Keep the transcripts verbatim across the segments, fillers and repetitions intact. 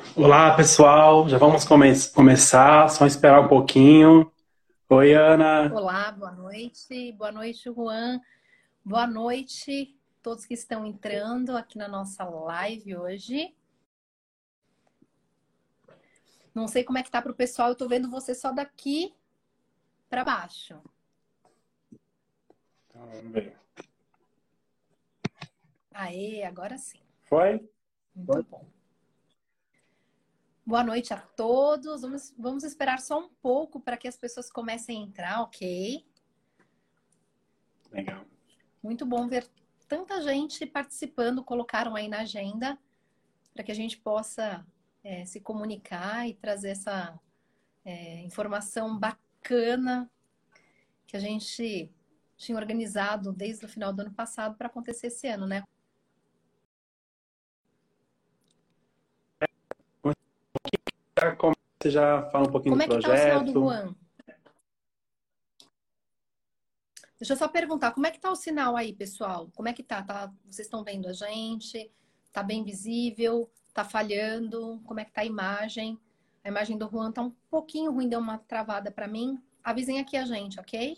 Olá, pessoal. Já vamos come- começar. Só esperar um pouquinho. Oi, Ana. Olá, boa noite. Boa noite, Juan. Boa noite, todos que estão entrando aqui na nossa live hoje. Não sei como é que tá para o pessoal, eu tô vendo você só daqui para baixo. Então, vamos ver. Aê, agora sim. Foi? Muito Foi? bom. Boa noite a todos. Vamos, vamos esperar só um pouco para que as pessoas comecem a entrar, ok? Legal. Muito bom ver tanta gente participando, colocaram aí na agenda para que a gente possa é, se comunicar e trazer essa é, informação bacana que a gente tinha organizado desde o final do ano passado para acontecer esse ano, né? Já come- Você já fala um pouquinho Como do é que tá o sinal do projeto. Juan? Deixa eu só perguntar, como é que tá o sinal aí, pessoal? Como é que tá? Tá- vocês estão vendo a gente? Tá bem visível? Tá falhando? Como é que tá a imagem? A imagem do Juan tá um pouquinho ruim, deu uma travada para mim. Avisem aqui a gente, ok?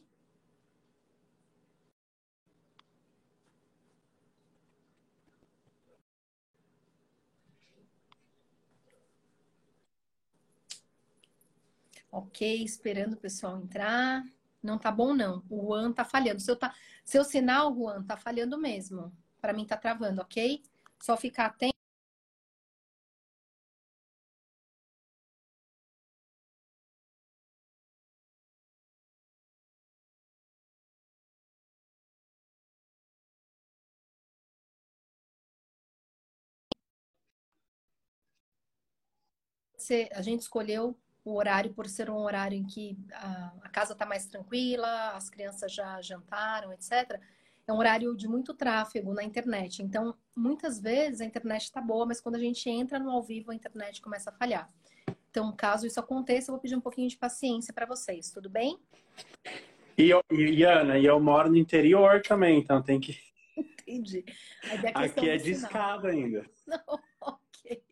Ok, esperando o pessoal entrar. Não tá bom, não. O Juan tá falhando. Seu, tá... Seu sinal, Juan, tá falhando mesmo. Para mim tá travando, ok? Só ficar atento. A gente escolheu o horário por ser um horário em que a, a casa tá mais tranquila, as crianças já jantaram, etcétera. É um horário de muito tráfego na internet. Então, muitas vezes a internet está boa, mas quando a gente entra no ao vivo, a internet começa a falhar. Então, caso isso aconteça, eu vou pedir um pouquinho de paciência para vocês, tudo bem? E, eu- e, Ana, e eu moro no interior também, então tem que. Entendi. Aí tem a Aqui questão é do de sinal. escada ainda. Não, ok.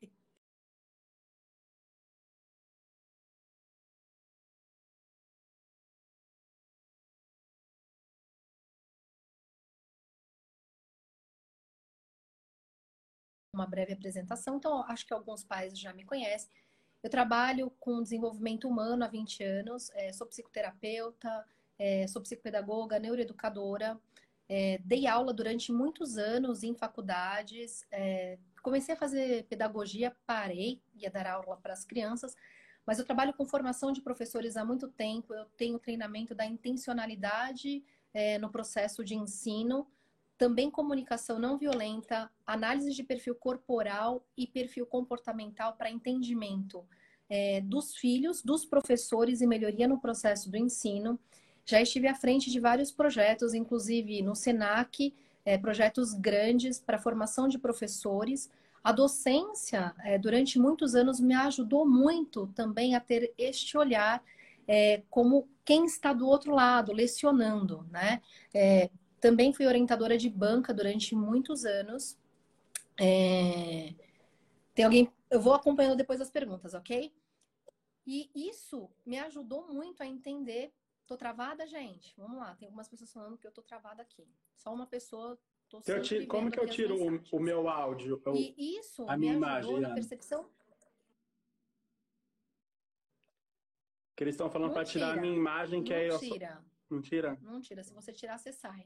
Uma breve apresentação. Então, acho que alguns pais já me conhecem. Eu trabalho com desenvolvimento humano há vinte anos, é, sou psicoterapeuta, é, sou psicopedagoga, neuroeducadora, é, dei aula durante muitos anos em faculdades, é, comecei a fazer pedagogia, parei, ia dar aula para as crianças, mas eu trabalho com formação de professores há muito tempo, eu tenho treinamento da intencionalidade, é, no processo de ensino, também comunicação não violenta, análise de perfil corporal e perfil comportamental para entendimento é, dos filhos, dos professores e melhoria no processo do ensino. Já estive à frente de vários projetos, inclusive no SENAC, é, projetos grandes para formação de professores. A docência, é, durante muitos anos, me ajudou muito também a ter este olhar é, como quem está do outro lado, lecionando, né? É, também fui orientadora de banca durante muitos anos. É... Tem alguém. Eu vou acompanhando depois as perguntas, ok? E isso me ajudou muito a entender. Tô travada, gente? Vamos lá. Tem algumas pessoas falando que eu tô travada aqui. Só uma pessoa. Tô Eu ti- sempre Como vendo que eu aqui as tiro o, o mensagens. meu áudio, o- E isso a me minha ajudou imagem, na Ana? percepção. Que eles estão falando Não para tirar a minha tira. imagem, que Não aí eu só. tira. Mentira. Não tira. Se você tirar, você sai.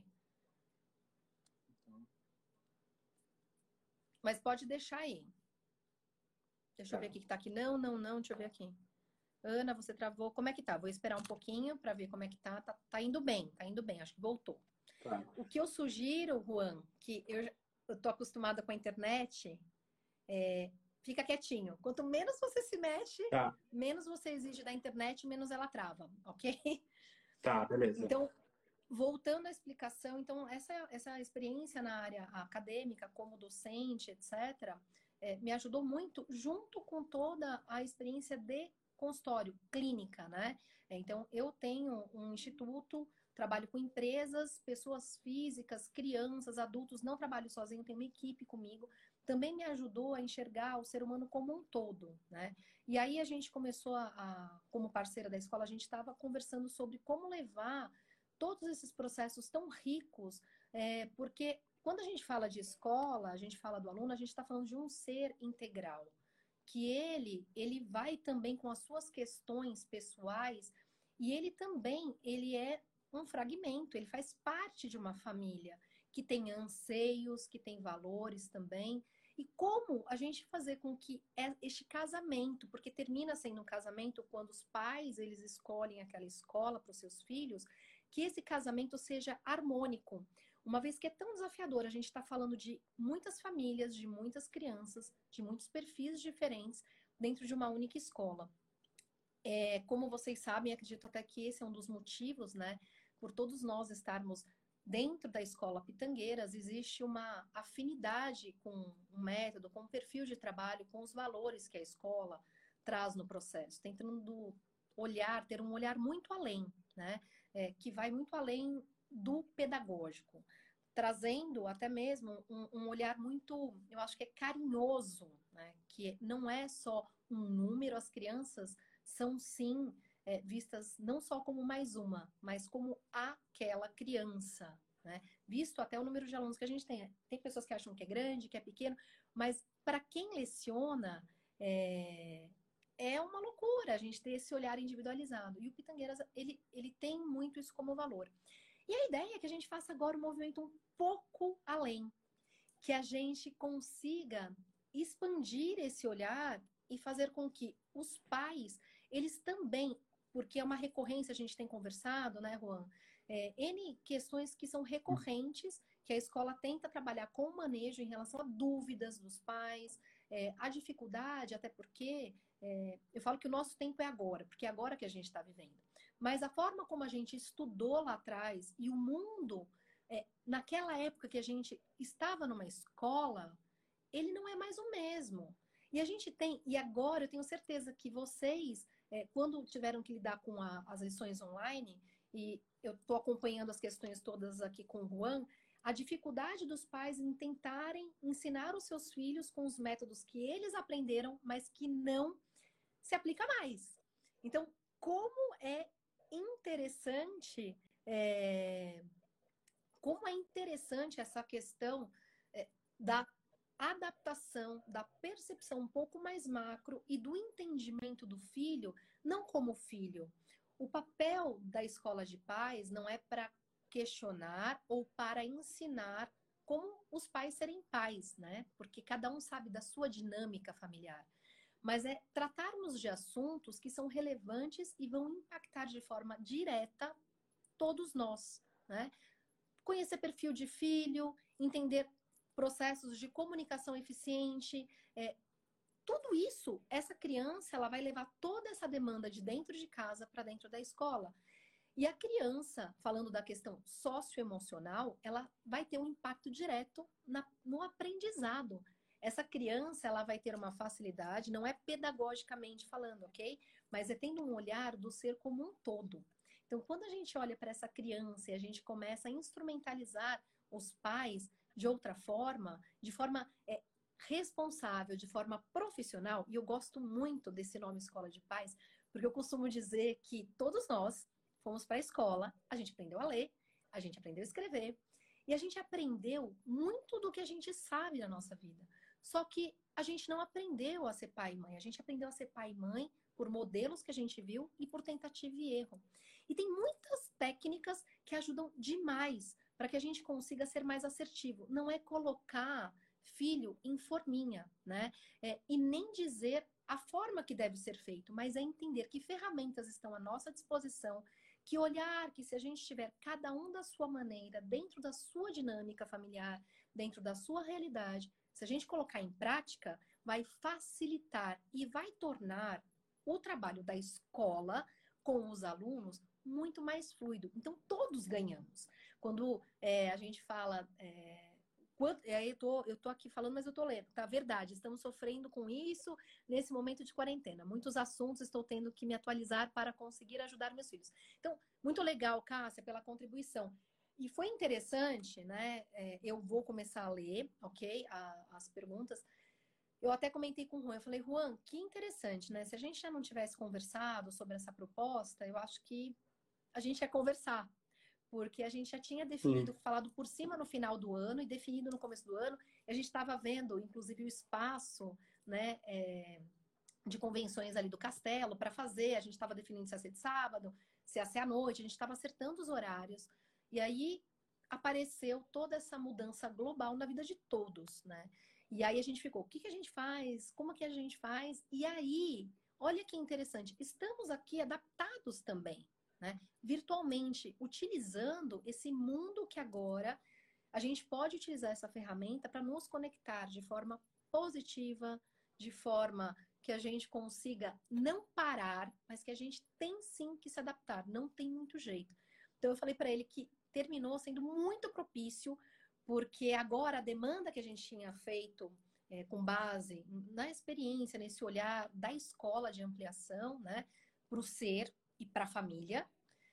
Mas pode deixar aí. Deixa eu ver Tá. aqui que tá aqui. Não, não, não. Deixa eu ver aqui. Ana, você travou. Como é que tá? Vou esperar um pouquinho para ver como é que tá. tá. Tá indo bem, tá indo bem. Acho que voltou. Tá. O que eu sugiro, Juan, que eu, eu tô acostumada com a internet, é, fica quietinho. Quanto menos você se mexe, Tá, menos você exige da internet, menos ela trava, ok? tá, beleza. Então, voltando à explicação, então, essa, essa experiência na área acadêmica, como docente, etcétera, é, me ajudou muito, junto com toda a experiência de consultório, clínica, né? Então, eu tenho um instituto, trabalho com empresas, pessoas físicas, crianças, adultos, não trabalho sozinho, tenho uma equipe comigo. também me ajudou a enxergar o ser humano como um todo, né? E aí a gente começou a, a como parceira da escola, a gente estava conversando sobre como levar todos esses processos tão ricos, é, porque quando a gente fala de escola, a gente fala do aluno, a gente está falando de um ser integral, que ele, ele vai também com as suas questões pessoais e ele também, ele é um fragmento, ele faz parte de uma família que tem anseios, que tem valores também. E como a gente fazer com que este casamento, porque termina sendo um casamento quando os pais eles escolhem aquela escola para os seus filhos, que esse casamento seja harmônico. Uma vez que é tão desafiador, a gente está falando de muitas famílias, de muitas crianças, de muitos perfis diferentes dentro de uma única escola. É, como vocês sabem, acredito até que esse é um dos motivos, né, por todos nós estarmos dentro da escola Pitangueiras, existe uma afinidade com um método, com um perfil de trabalho, com os valores que a escola traz no processo, tentando olhar, ter um olhar muito além, né, é, que vai muito além do pedagógico, trazendo até mesmo um, um olhar muito, eu acho que é carinhoso, né, que não é só um número, as crianças são sim é, vistas não só como mais uma, mas como aquela criança, né? Visto até o número de alunos que a gente tem. Tem pessoas que acham que é grande, que é pequeno, mas para quem leciona, é, é uma loucura a gente ter esse olhar individualizado. E o Pitangueiras, ele, ele tem muito isso como valor. E a ideia é que a gente faça agora um movimento um pouco além, que a gente consiga expandir esse olhar e fazer com que os pais, eles também, porque é uma recorrência, a gente tem conversado, né, Juan? É, N questões que são recorrentes, que a escola tenta trabalhar com o manejo em relação a dúvidas dos pais, é, a dificuldade, até porque é, eu falo que o nosso tempo é agora, porque é agora que a gente está vivendo. Mas a forma como a gente estudou lá atrás e o mundo é, naquela época que a gente estava numa escola, ele não é mais o mesmo. E a gente tem, e agora eu tenho certeza que vocês, é, quando tiveram que lidar com a, as lições online, e eu estou acompanhando as questões todas aqui com o Juan, a dificuldade dos pais em tentarem ensinar os seus filhos com os métodos que eles aprenderam, mas que não se aplica mais. Então, como é interessante. É, como é interessante essa questão é, da adaptação, da percepção um pouco mais macro e do entendimento do filho, não como filho. O papel da escola de pais não é para questionar ou para ensinar como os pais serem pais, né? Porque cada um sabe da sua dinâmica familiar. Mas é tratarmos de assuntos que são relevantes e vão impactar de forma direta todos nós, né? Conhecer perfil de filho, entender processos de comunicação eficiente, é, tudo isso, essa criança, ela vai levar toda essa demanda de dentro de casa para dentro da escola. E a criança, falando da questão socioemocional, ela vai ter um impacto direto na, no aprendizado. Essa criança, ela vai ter uma facilidade, não é pedagogicamente falando, ok? Mas é tendo um olhar do ser como um todo. Então, quando a gente olha para essa criança e a gente começa a instrumentalizar os pais de outra forma, de forma é, responsável, de forma profissional, e eu gosto muito desse nome Escola de Pais, porque eu costumo dizer que todos nós fomos para a escola, a gente aprendeu a ler, a gente aprendeu a escrever, e a gente aprendeu muito do que a gente sabe na nossa vida. Só que a gente não aprendeu a ser pai e mãe, a gente aprendeu a ser pai e mãe por modelos que a gente viu e por tentativa e erro. E tem muitas técnicas que ajudam demais para que a gente consiga ser mais assertivo. Não é colocar filho em forminha, né? É, e nem dizer a forma que deve ser feito, mas é entender que ferramentas estão à nossa disposição, que olhar que se a gente tiver cada um da sua maneira, dentro da sua dinâmica familiar, dentro da sua realidade, se a gente colocar em prática, vai facilitar e vai tornar o trabalho da escola com os alunos muito mais fluido. Então, todos ganhamos. Quando é, a gente fala... É, Quanto, aí eu tô, eu tô aqui falando, mas eu tô lendo. Tá, verdade, estamos sofrendo com isso nesse momento de quarentena. Muitos assuntos estou tendo que me atualizar para conseguir ajudar meus filhos. Então, muito legal, Cássia, pela contribuição. E foi interessante, né? É, eu vou começar a ler, ok? A, as perguntas. Eu até comentei com o Juan, eu falei, Juan, que interessante, né? Se a gente já não tivesse conversado sobre essa proposta, eu acho que a gente ia conversar. Porque a gente já tinha definido, Sim, falado por cima no final do ano e definido no começo do ano. E a gente estava vendo, inclusive, o espaço, né? É, de convenções ali do Castelo para fazer. A gente estava definindo se ia ser de sábado, se ia ser à noite, a gente estava acertando os horários. E aí apareceu toda essa mudança global na vida de todos, né? E aí a gente ficou, o que, que a gente faz? Como que a gente faz? E aí, olha que interessante, estamos aqui adaptados também, né? Virtualmente, utilizando esse mundo que agora a gente pode utilizar essa ferramenta para nos conectar de forma positiva, de forma que a gente consiga não parar, mas que a gente tem sim que se adaptar, não tem muito jeito. Então eu falei para ele que terminou sendo muito propício, porque agora a demanda que a gente tinha feito é, com base na experiência, nesse olhar da escola de ampliação, né, para o ser e para a família,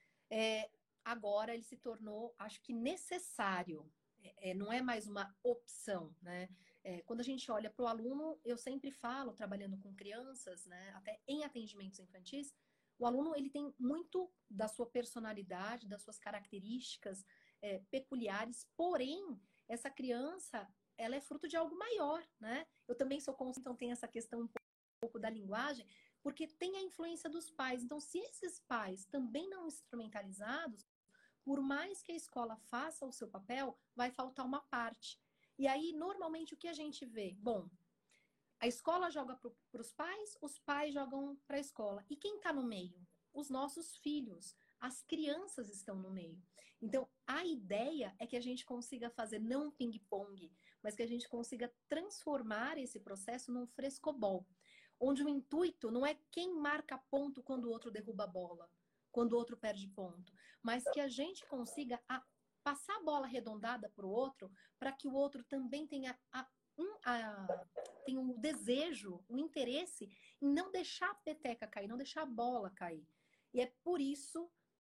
é, agora ele se tornou, acho que necessário. É, não é mais uma opção, né? É, quando a gente olha para o aluno, eu sempre falo, trabalhando com crianças, né, até em atendimentos infantis, o aluno ele tem muito da sua personalidade, das suas características é, peculiares, porém, essa criança, ela é fruto de algo maior, né? Eu também sou consciente, então tem essa questão um pouco da linguagem, porque tem a influência dos pais. Então, se esses pais também não instrumentalizados, por mais que a escola faça o seu papel, vai faltar uma parte. E aí, normalmente, o que a gente vê? Bom, a escola joga para os pais, os pais jogam para a escola. E quem está no meio? Os nossos filhos. As crianças estão no meio. Então, a ideia é que a gente consiga fazer não um ping-pong, mas que a gente consiga transformar esse processo num frescobol, onde o intuito não é quem marca ponto quando o outro derruba a bola, quando o outro perde ponto, mas que a gente consiga a, passar a bola arredondada para o outro, para que o outro também tenha a um, a, tem o desejo, o interesse em não deixar a peteca cair, não deixar a bola cair. E é por isso.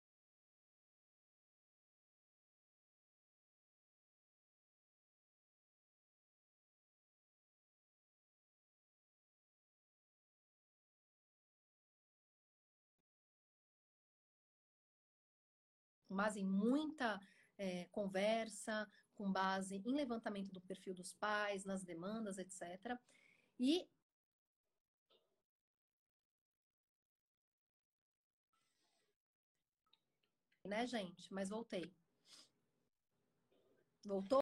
Com base em muita é, conversa, com base em levantamento do perfil dos pais, nas demandas, etcétera. E, né, gente? Mas voltei. Voltou?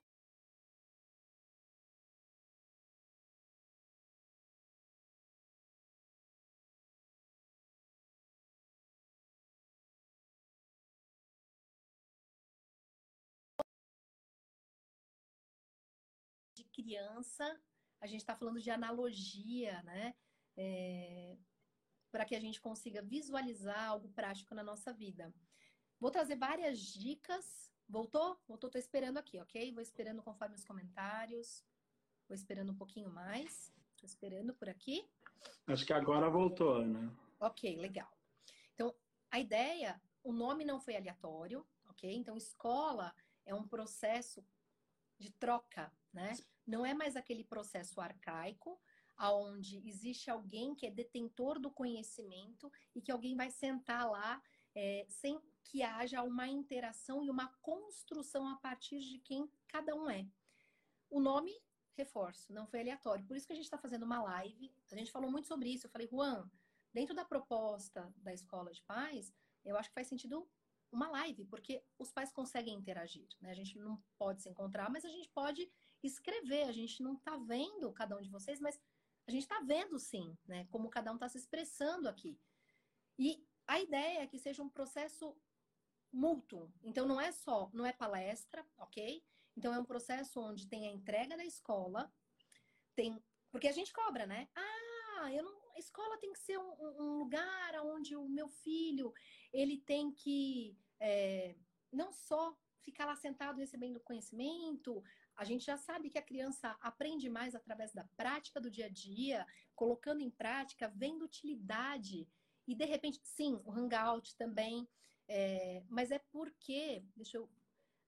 De criança, a gente está falando de analogia, né? É, para que a gente consiga visualizar algo prático na nossa vida. Vou trazer várias dicas. Voltou? Voltou, tô esperando aqui, ok? Vou esperando conforme os comentários. Vou esperando um pouquinho mais. Tô esperando por aqui. acho que agora voltou, Ana. Ok, legal. Então, a ideia, o nome não foi aleatório, ok? Então, escola é um processo de troca, né? Não é mais aquele processo arcaico, aonde existe alguém que é detentor do conhecimento e que alguém vai sentar lá é, sem que haja uma interação e uma construção a partir de quem cada um é. O nome, reforço, não foi aleatório. Por isso que a gente está fazendo uma live. A gente falou muito sobre isso. Eu falei, Juan, dentro da proposta da escola de pais, eu acho que faz sentido uma live, porque os pais conseguem interagir, né? A gente não pode se encontrar, mas a gente pode escrever. A gente não está vendo cada um de vocês, mas a gente está vendo sim, né? Como cada um está se expressando aqui. E a ideia é que seja um processo mútuo. Então não é só, não é palestra, ok? Então é um processo onde tem a entrega da escola, tem, porque a gente cobra, né? Ah, eu não, a escola tem que ser um, um lugar onde o meu filho ele tem que é, não só ficar lá sentado recebendo conhecimento. A gente já sabe que a criança aprende mais através da prática do dia a dia, colocando em prática, vendo utilidade. E de repente, sim, o Hangout também. É, mas é porque, deixa eu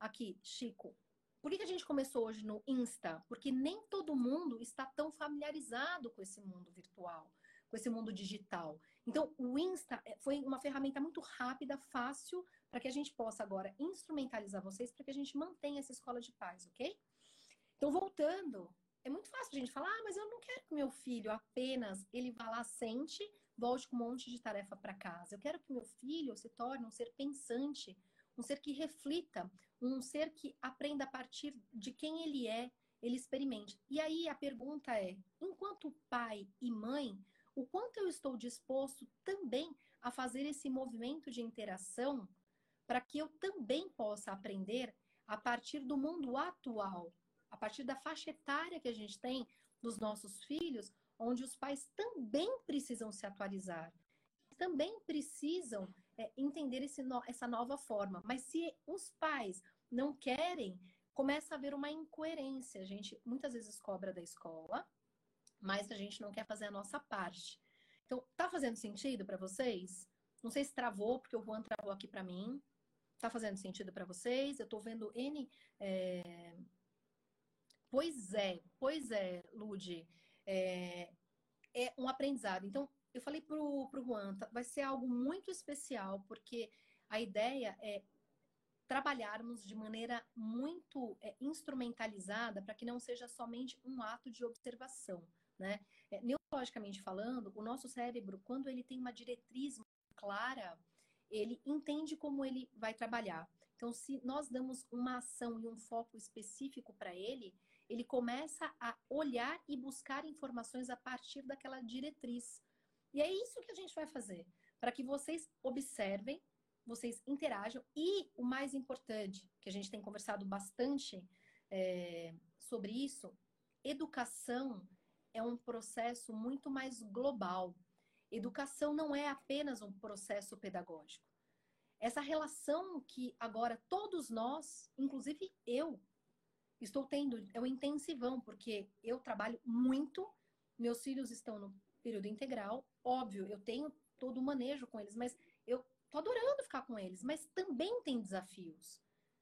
aqui, Chico, por que que a gente começou hoje no Insta? Porque nem todo mundo está tão familiarizado com esse mundo virtual, com esse mundo digital. Então, o Insta foi uma ferramenta muito rápida, fácil, para que a gente possa agora instrumentalizar vocês, para que a gente mantenha essa escola de paz, ok? Então, voltando, é muito fácil a gente falar, ah, mas eu não quero que meu filho apenas ele vá lá, sente, volte com um monte de tarefa para casa. Eu quero que meu filho se torne um ser pensante, um ser que reflita, um ser que aprenda a partir de quem ele é, ele experimente. E aí a pergunta é, enquanto pai e mãe, o quanto eu estou disposto também a fazer esse movimento de interação para que eu também possa aprender a partir do mundo atual, a partir da faixa etária que a gente tem dos nossos filhos, onde os pais também precisam se atualizar, também precisam é, entender esse no, essa nova forma. Mas se os pais não querem, começa a haver uma incoerência. A gente muitas vezes cobra da escola, mas a gente não quer fazer a nossa parte. Então, tá fazendo sentido para vocês? Não sei se travou, porque o Juan travou aqui para mim. Tá fazendo sentido para vocês? Eu tô vendo N. É... Pois é, pois é, Lude. É, é um aprendizado. Então, eu falei pro, pro Juan, tá- vai ser algo muito especial, porque a ideia é trabalharmos de maneira muito é, instrumentalizada para que não seja somente um ato de observação, né? É, neurologicamente falando, o nosso cérebro, quando ele tem uma diretriz clara, ele entende como ele vai trabalhar. Então, se nós damos uma ação e um foco específico para ele, ele começa a olhar e buscar informações a partir daquela diretriz. E é isso que a gente vai fazer, para que vocês observem, vocês interajam e o mais importante, que a gente tem conversado bastante é, sobre isso, educação é um processo muito mais global. Educação não é apenas um processo pedagógico. Essa relação que agora todos nós, inclusive eu, estou tendo, é um intensivão, porque eu trabalho muito, meus filhos estão no período integral, óbvio, eu tenho todo o manejo com eles, mas eu tô adorando ficar com eles, mas também tem desafios.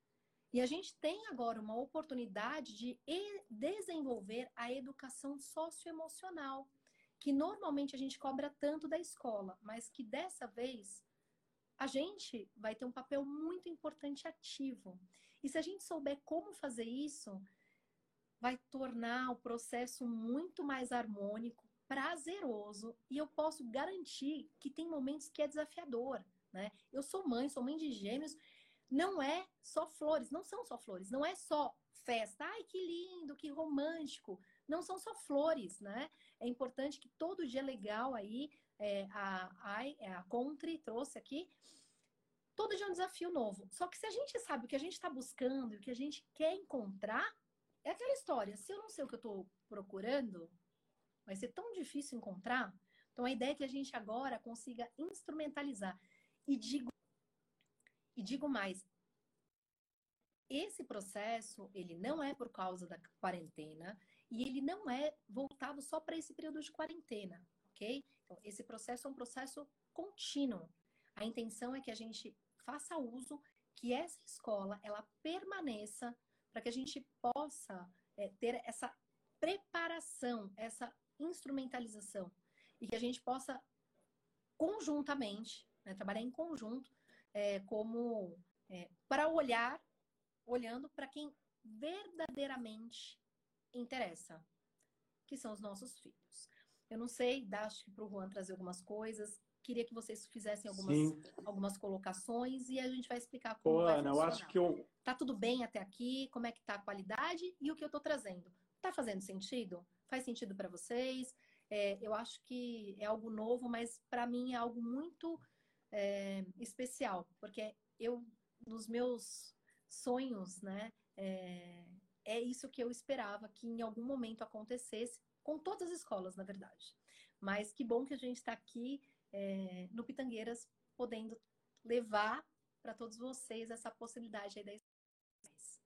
E a gente tem agora uma oportunidade de desenvolver a educação socioemocional, que normalmente a gente cobra tanto da escola, mas que dessa vez a gente vai ter um papel muito importante ativo. E se a gente souber como fazer isso, vai tornar o processo muito mais harmônico, prazeroso, e eu posso garantir que tem momentos que é desafiador, né? Eu sou mãe, sou mãe de gêmeos, não é só flores, não são só flores, não é só festa, ai que lindo, que romântico, não são só flores, né? É importante que todo dia legal aí, é, a, a, a Country trouxe aqui, todo dia é um desafio novo. Só que se a gente sabe o que a gente está buscando e o que a gente quer encontrar, é aquela história. Se eu não sei o que eu estou procurando, vai ser tão difícil encontrar. Então a ideia é que a gente agora consiga instrumentalizar. E digo, e digo mais, esse processo, ele não é por causa da quarentena e ele não é voltado só para esse período de quarentena, ok? Então, esse processo é um processo contínuo. A intenção é que a gente faça uso, que essa escola, ela permaneça para que a gente possa é, ter essa preparação, essa instrumentalização e que a gente possa conjuntamente, né, trabalhar em conjunto, é, como é, para olhar olhando para quem verdadeiramente interessa, que são os nossos filhos. Eu não sei, acho que para o Juan trazer algumas coisas, queria que vocês fizessem algumas, Sim. algumas colocações e a gente vai explicar como Pô, vai Ana, eu acho funcionar. que eu. Tá tudo bem até aqui? Como é que tá a qualidade e o que eu tô trazendo? Tá fazendo sentido? Faz sentido para vocês? É, eu acho que é algo novo, mas para mim é algo muito é, especial, porque eu, nos meus sonhos, né, é, é isso que eu esperava que em algum momento acontecesse, com todas as escolas, na verdade. Mas que bom que a gente está aqui é, no Pitangueiras, podendo levar para todos vocês essa possibilidade aí da escola.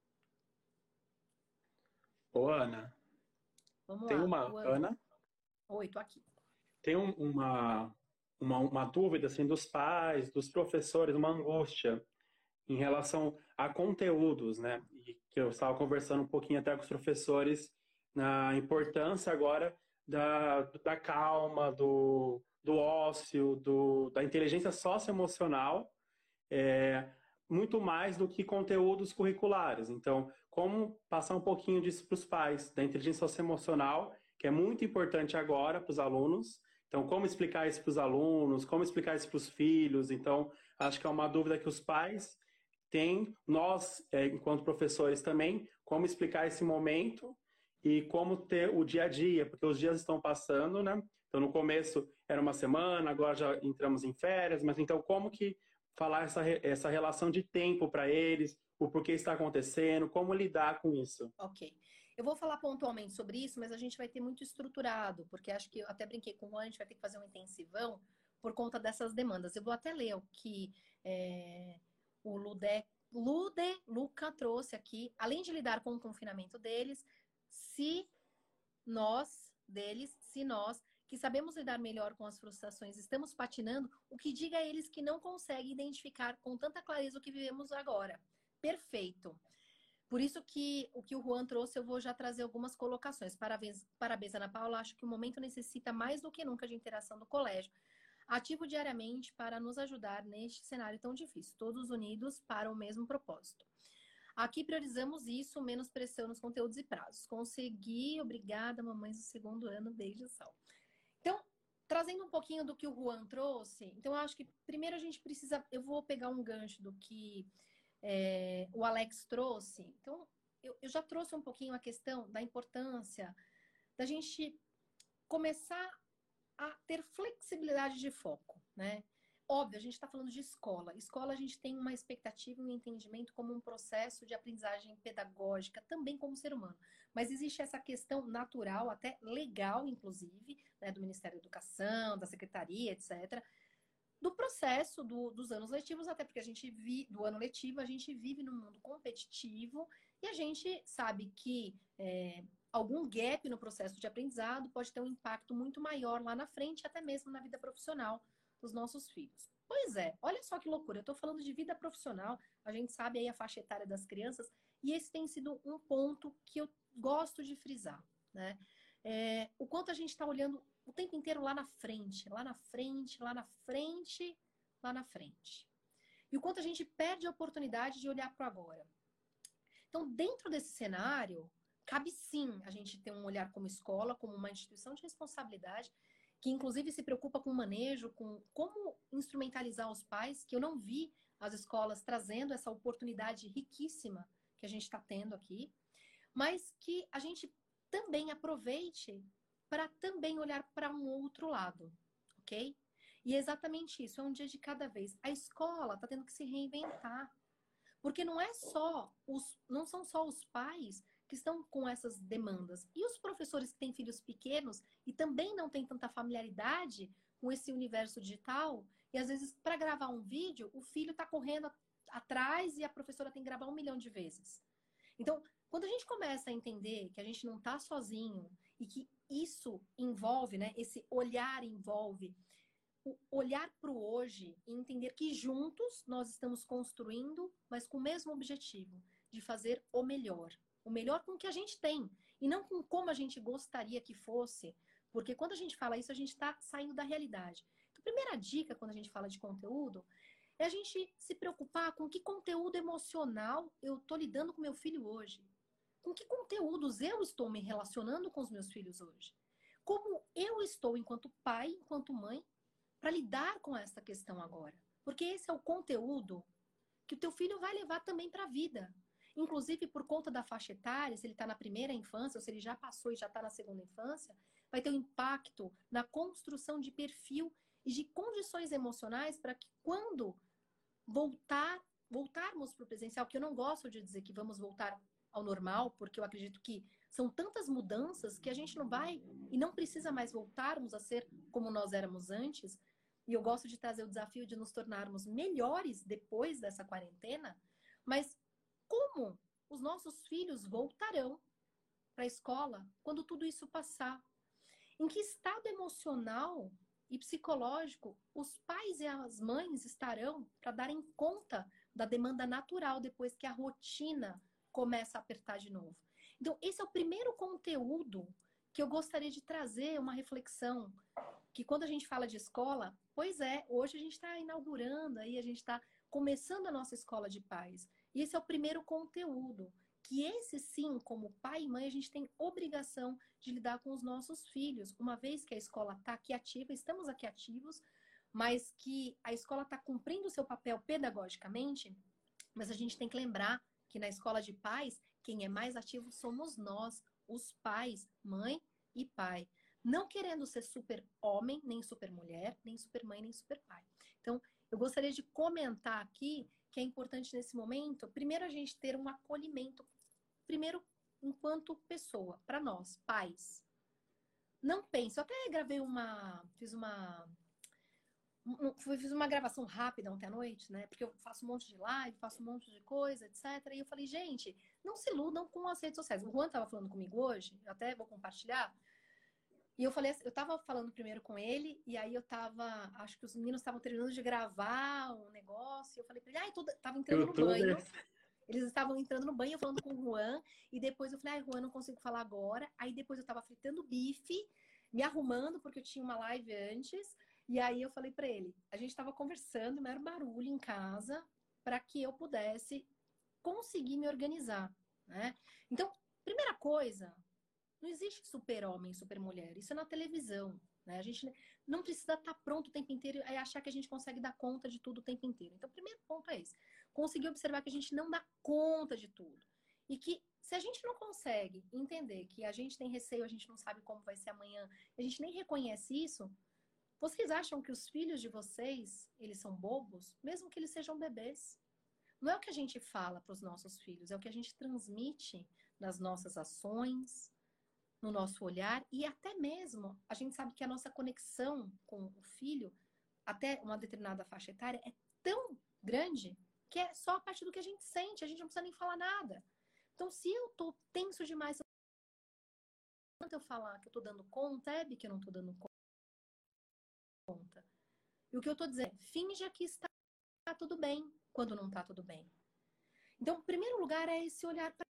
Ô, Ana, Vamos tem lá, uma. Juan. Ana, Oi, tô aqui. tem um- uma, uma, uma dúvida assim, dos pais, dos professores, uma angústia. em relação a conteúdos, né? E que eu estava conversando um pouquinho até com os professores na importância agora da, da calma, do, do ócio, do, da inteligência socioemocional, é, muito mais do que conteúdos curriculares. Então, como passar um pouquinho disso para os pais, da inteligência socioemocional, que é muito importante agora para os alunos. Então, como explicar isso para os alunos, como explicar isso para os filhos. Então, acho que é uma dúvida que os pais têm, nós, é, enquanto professores também, como explicar esse momento e como ter o dia a dia, porque os dias estão passando, né? Então, no começo era uma semana, agora já entramos em férias, mas então como que falar essa, essa relação de tempo para eles, o porquê está acontecendo, como lidar com isso? Ok. Eu vou falar pontualmente sobre isso, mas a gente vai ter muito estruturado, porque acho que eu até brinquei com o Juan, a gente vai ter que fazer um intensivão por conta dessas demandas. Eu vou até ler o que é, o Lude, Lude Luca trouxe aqui. Além de lidar com o confinamento deles, se nós, deles, se nós, que sabemos lidar melhor com as frustrações, estamos patinando, o que diga a eles que não conseguem identificar com tanta clareza o que vivemos agora. Perfeito. Por isso que o que o Juan trouxe, eu vou já trazer algumas colocações. Parabéns, parabéns, Ana Paula. Acho que o momento necessita mais do que nunca de interação do colégio. Ativo diariamente para nos ajudar neste cenário tão difícil. Todos unidos para o mesmo propósito. Aqui priorizamos isso, menos pressão nos conteúdos e prazos. Consegui, obrigada, mamães do segundo ano, beijo, sal. Então, trazendo um pouquinho do que o Juan trouxe, então eu acho que primeiro a gente precisa, eu vou pegar um gancho do que é, o Alex trouxe. Então, eu, eu já trouxe um pouquinho a questão da importância da gente começar a ter flexibilidade de foco, né? Óbvio, a gente está falando de escola. Escola, a gente tem uma expectativa e um entendimento como um processo de aprendizagem pedagógica, também como ser humano. Mas existe essa questão natural, até legal, inclusive, né, do Ministério da Educação, da Secretaria, etcétera, do processo do, dos anos letivos, até porque a gente vive, do ano letivo, a gente vive num mundo competitivo e a gente sabe que é, algum gap no processo de aprendizado pode ter um impacto muito maior lá na frente, até mesmo na vida profissional dos nossos filhos. Pois é, olha só que loucura, eu estou falando de vida profissional, a gente sabe aí a faixa etária das crianças, e esse tem sido um ponto que eu gosto de frisar, né? É, o quanto a gente está olhando o tempo inteiro lá na frente, lá na frente, lá na frente, lá na frente. E o quanto a gente perde a oportunidade de olhar para o agora. Então, dentro desse cenário, cabe sim a gente ter um olhar como escola, como uma instituição de responsabilidade, que inclusive se preocupa com o manejo, com como instrumentalizar os pais, que eu não vi as escolas trazendo essa oportunidade riquíssima que a gente está tendo aqui, mas que a gente também aproveite para também olhar para um outro lado, ok? E é exatamente isso, é um dia de cada vez. A escola está tendo que se reinventar, porque não é só os, não são só os pais que estão com essas demandas. E os professores que têm filhos pequenos e também não têm tanta familiaridade com esse universo digital, e às vezes para gravar um vídeo, o filho está correndo atrás e a professora tem que gravar um milhão de vezes. Então, quando a gente começa a entender que a gente não está sozinho e que isso envolve, né, esse olhar envolve o olhar para o hoje e entender que juntos nós estamos construindo, mas com o mesmo objetivo, de fazer o melhor. O melhor com o que a gente tem e não com como a gente gostaria que fosse, porque quando a gente fala isso, a gente está saindo da realidade. Então, a primeira dica quando a gente fala de conteúdo é a gente se preocupar com que conteúdo emocional eu estou lidando com meu filho hoje. Com que conteúdos eu estou me relacionando com os meus filhos hoje? Como eu estou, enquanto pai, enquanto mãe, para lidar com essa questão agora? Porque esse é o conteúdo que o teu filho vai levar também para a vida. Inclusive, por conta da faixa etária, se ele está na primeira infância ou se ele já passou e já está na segunda infância, vai ter um impacto na construção de perfil e de condições emocionais para que quando voltar, voltarmos para o presencial, que eu não gosto de dizer que vamos voltar ao normal, porque eu acredito que são tantas mudanças que a gente não vai e não precisa mais voltarmos a ser como nós éramos antes. E eu gosto de trazer o desafio de nos tornarmos melhores depois dessa quarentena, mas como os nossos filhos voltarão para a escola quando tudo isso passar? Em que estado emocional e psicológico, os pais e as mães estarão para darem conta da demanda natural depois que a rotina começa a apertar de novo. Então, esse é o primeiro conteúdo que eu gostaria de trazer uma reflexão, que quando a gente fala de escola, pois é, hoje a gente está inaugurando, aí a gente está começando a nossa escola de pais. E esse é o primeiro conteúdo, que esse sim, como pai e mãe, a gente tem obrigação de lidar com os nossos filhos, uma vez que a escola está aqui ativa, estamos aqui ativos, mas que a escola está cumprindo o seu papel pedagogicamente, mas a gente tem que lembrar que na escola de pais, quem é mais ativo somos nós, os pais, mãe e pai. Não querendo ser super homem, nem super mulher, nem super mãe, nem super pai. Então, eu gostaria de comentar aqui que é importante nesse momento, primeiro a gente ter um acolhimento, primeiro enquanto pessoa, para nós, pais. Não pense, eu até gravei uma, fiz uma fiz uma gravação rápida ontem à noite, né? Porque eu faço um monte de live, faço um monte de coisa, etcétera. E eu falei, gente, não se iludam com as redes sociais. O Juan estava falando comigo hoje, eu até vou compartilhar. E eu falei, eu tava falando primeiro com ele, e aí eu tava, acho que os meninos estavam terminando de gravar um negócio, e eu falei pra ele, ah, eu tava entrando no banho. Eles estavam entrando no banho, falando com o Juan, e depois eu falei, ah, Juan, não consigo falar agora. Aí depois eu tava fritando bife, me arrumando, porque eu tinha uma live antes. E aí eu falei para ele, a gente estava conversando, era barulho em casa, para que eu pudesse conseguir me organizar, né? Então, primeira coisa, não existe super-homem, super-mulher, isso é na televisão, né? A gente não precisa estar pronto o tempo inteiro e achar que a gente consegue dar conta de tudo o tempo inteiro. Então, o primeiro ponto é esse, conseguir observar que a gente não dá conta de tudo. E que se a gente não consegue entender que a gente tem receio, a gente não sabe como vai ser amanhã, a gente nem reconhece isso. Vocês acham que os filhos de vocês, eles são bobos? Mesmo que eles sejam bebês. Não é o que a gente fala para os nossos filhos, é o que a gente transmite nas nossas ações, no nosso olhar e até mesmo a gente sabe que a nossa conexão com o filho, até uma determinada faixa etária, é tão grande que é só a partir do que a gente sente, a gente não precisa nem falar nada. Então, se eu tô tenso demais, quando eu falar que eu tô dando conta, é que eu não tô dando conta. E o que eu tô dizendo, finja que está tudo bem quando não tá tudo bem. Então, o primeiro lugar é esse olhar para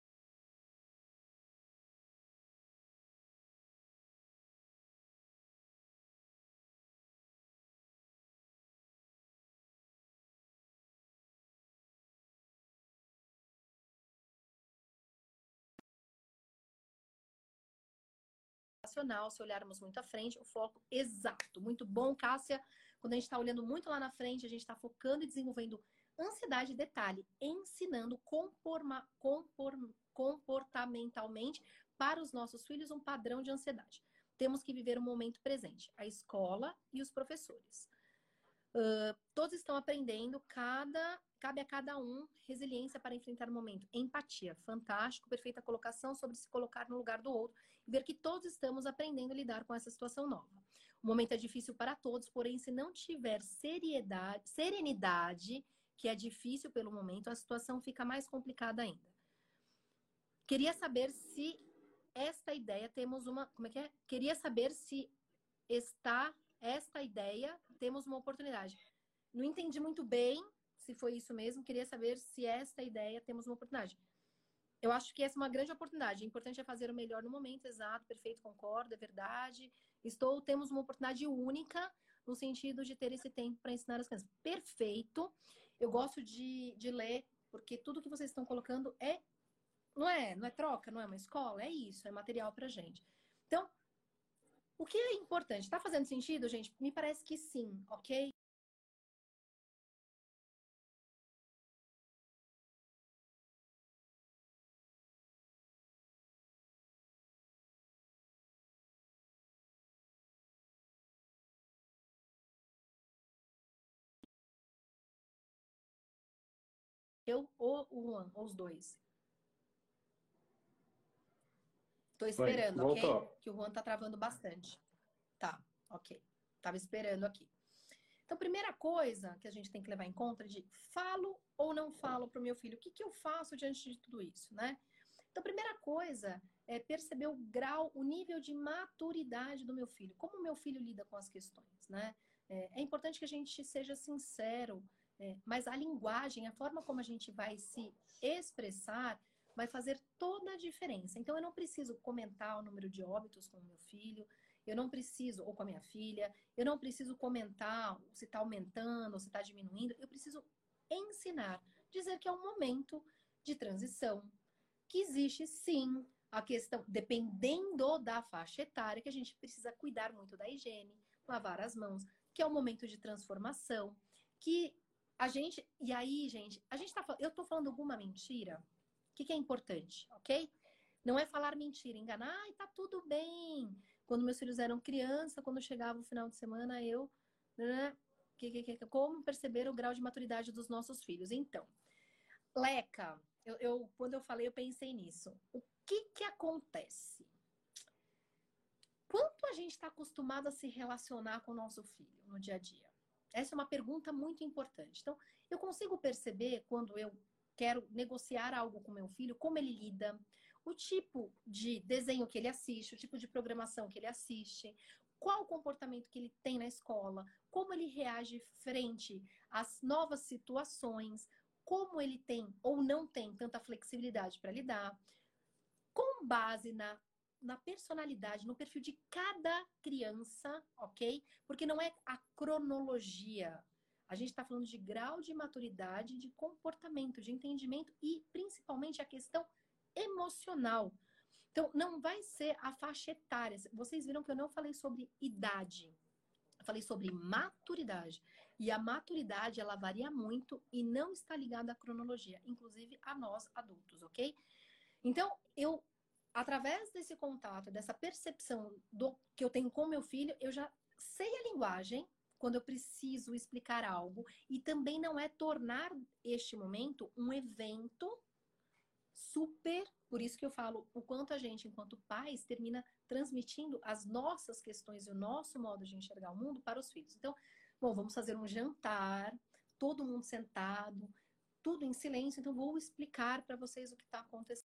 racional, se olharmos muito à frente, o foco exato. Muito bom, Cássia. Quando a gente está olhando muito lá na frente, a gente está focando e desenvolvendo ansiedade, detalhe, ensinando conforma, compor, comportamentalmente para os nossos filhos um padrão de ansiedade. Temos que viver o momento presente, a escola e os professores. Uh, todos estão aprendendo, cada, cabe a cada um resiliência para enfrentar o momento. Empatia, fantástico, perfeita colocação sobre se colocar no lugar do outro e ver que todos estamos aprendendo a lidar com essa situação nova. O momento é difícil para todos, porém, se não tiver seriedade, serenidade, que é difícil pelo momento, a situação fica mais complicada ainda. Queria saber se esta ideia temos uma... Como é que é? Queria saber se está... esta ideia, temos uma oportunidade. Não entendi muito bem se foi isso mesmo, queria saber se esta ideia temos uma oportunidade. Eu acho que essa é uma grande oportunidade. O importante é fazer o melhor no momento, exato, perfeito, concordo, é verdade. Estou, temos uma oportunidade única no sentido de ter esse tempo para ensinar as crianças. Perfeito. Eu gosto de, de ler, porque tudo que vocês estão colocando é, não é, não é troca, não é uma escola, é isso, é material para gente. Então, o que é importante? Tá fazendo sentido, gente? Me parece que sim, ok? Eu ou o Juan, ou os dois. Tô Oi, esperando, ok? voltou. Que o Juan tá travando bastante. Tá, ok. Tava esperando aqui. Então, primeira coisa que a gente tem que levar em conta é de falo ou não falo para o meu filho. O que, que eu faço diante de tudo isso, né? Então, a primeira coisa é perceber o grau, o nível de maturidade do meu filho. Como o meu filho lida com as questões, né? É, é importante que a gente seja sincero, é, mas a linguagem, a forma como a gente vai se expressar, vai fazer toda a diferença. Então, eu não preciso comentar o número de óbitos com o meu filho, eu não preciso, ou com a minha filha, eu não preciso comentar se está aumentando ou se está diminuindo, eu preciso ensinar, dizer que é um momento de transição, que existe sim a questão, dependendo da faixa etária, que a gente precisa cuidar muito da higiene, lavar as mãos, que é um momento de transformação, que a gente, e aí, gente, a gente tá falando, eu tô falando alguma mentira, o que, que é importante, ok? Não é falar mentira, enganar, ai, tá tudo bem. Quando meus filhos eram criança, quando chegava o final de semana, eu, né, que, que, que, como perceber o grau de maturidade dos nossos filhos? Então, Leca, eu, eu, quando eu falei, eu pensei nisso. O que que acontece? Quanto a gente está acostumado a se relacionar com o nosso filho no dia a dia? Essa é uma pergunta muito importante. Então, eu consigo perceber quando eu quero negociar algo com meu filho, como ele lida, o tipo de desenho que ele assiste, o tipo de programação que ele assiste, qual o comportamento que ele tem na escola, como ele reage frente às novas situações, como ele tem ou não tem tanta flexibilidade para lidar, com base na, na personalidade, no perfil de cada criança, ok? Porque não é a cronologia. A gente está falando de grau de maturidade, de comportamento, de entendimento e principalmente a questão emocional. Então, não vai ser a faixa etária. Vocês viram que eu não falei sobre idade. Eu falei sobre maturidade. E a maturidade, ela varia muito e não está ligada à cronologia, inclusive a nós adultos, ok? Então, eu, através desse contato, dessa percepção do que eu tenho com meu filho, eu já sei a linguagem quando eu preciso explicar algo. E também não é tornar este momento um evento super. Por isso que eu falo o quanto a gente, enquanto pais, termina transmitindo as nossas questões e o nosso modo de enxergar o mundo para os filhos. Então, bom, vamos fazer um jantar, todo mundo sentado, tudo em silêncio. Então, vou explicar para vocês o que está acontecendo.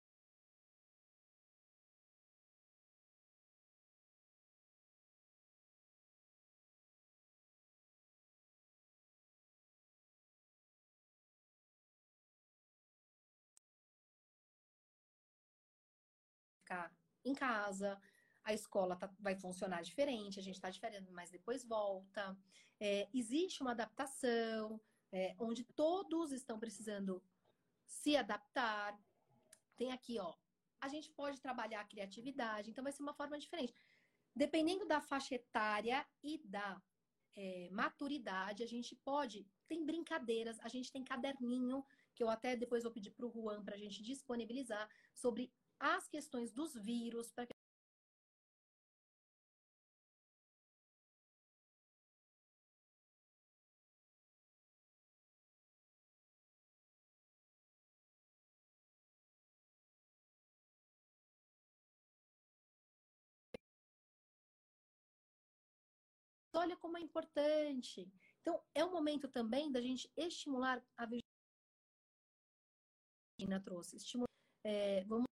Ficar em casa, a escola tá, vai funcionar diferente, a gente está diferente, mas depois volta. É, existe uma adaptação, é, onde todos estão precisando se adaptar. Tem aqui, ó, a gente pode trabalhar a criatividade, então vai ser uma forma diferente. Dependendo da faixa etária e da é, maturidade, a gente pode. Tem brincadeiras, a gente tem caderninho, que eu até depois vou pedir para o Juan para a gente disponibilizar, sobre as questões dos vírus, para que olha como é importante. Então, é um momento também da gente estimular a Virginia trouxe. Estimular, é, vamos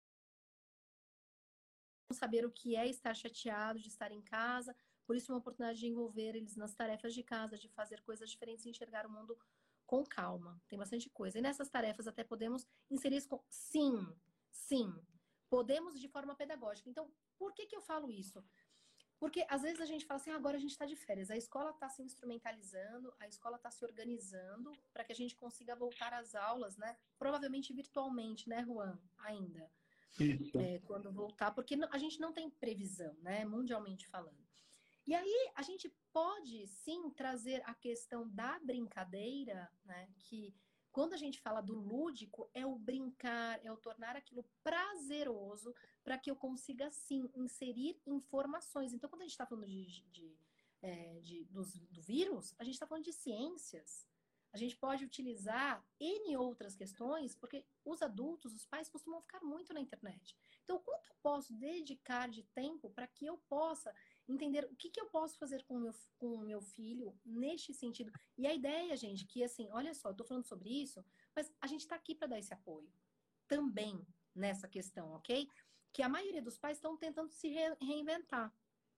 saber o que é estar chateado, de estar em casa. Por isso, é uma oportunidade de envolver eles nas tarefas de casa, de fazer coisas diferentes e enxergar o mundo com calma. Tem bastante coisa. E nessas tarefas até podemos inserir isso com... Sim, sim. Podemos de forma pedagógica. Então, por que que eu falo isso? Porque às vezes a gente fala assim, ah, agora a gente está de férias, a escola está se instrumentalizando, a escola está se organizando para que a gente consiga voltar às aulas, né? Provavelmente virtualmente, né, Juan? Ainda. Isso. É, quando voltar, porque a gente não tem previsão, né? Mundialmente falando. E aí a gente pode sim trazer a questão da brincadeira, né? Que quando a gente fala do lúdico, é o brincar, é o tornar aquilo prazeroso para que eu consiga sim inserir informações. Então, quando a gente está falando de, de, é, de dos, do vírus, a gente está falando de ciências. A gente pode utilizar N outras questões, porque os adultos, os pais, costumam ficar muito na internet. Então, o quanto eu posso dedicar de tempo para que eu possa entender o que, que eu posso fazer com o meu, com o meu filho neste sentido. E a ideia, gente, que assim, olha só, eu tô falando sobre isso, mas a gente está aqui para dar esse apoio. também nessa questão, ok? Que a maioria dos pais estão tentando se re reinventar.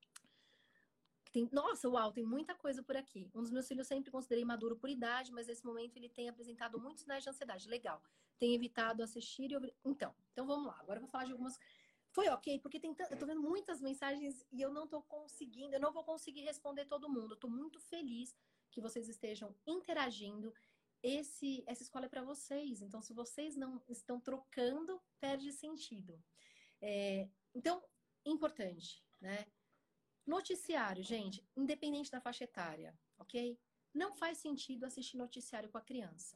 Tem, nossa, uau, tem muita coisa por aqui. Um dos meus filhos eu sempre considerei maduro por idade, mas nesse momento ele tem apresentado muitos sinais de ansiedade. Legal. Tem evitado assistir e ouvir. Então, então vamos lá. Agora eu vou falar de algumas. Foi ok, porque tem t... eu tô vendo muitas mensagens e eu não tô conseguindo, eu não vou conseguir responder todo mundo. Eu tô muito feliz que vocês estejam interagindo. Esse, essa escola é para vocês. Então, se vocês não estão trocando, perde sentido. É, então, importante, né? Noticiário, gente, independente da faixa etária, ok? Não faz sentido assistir noticiário com a criança.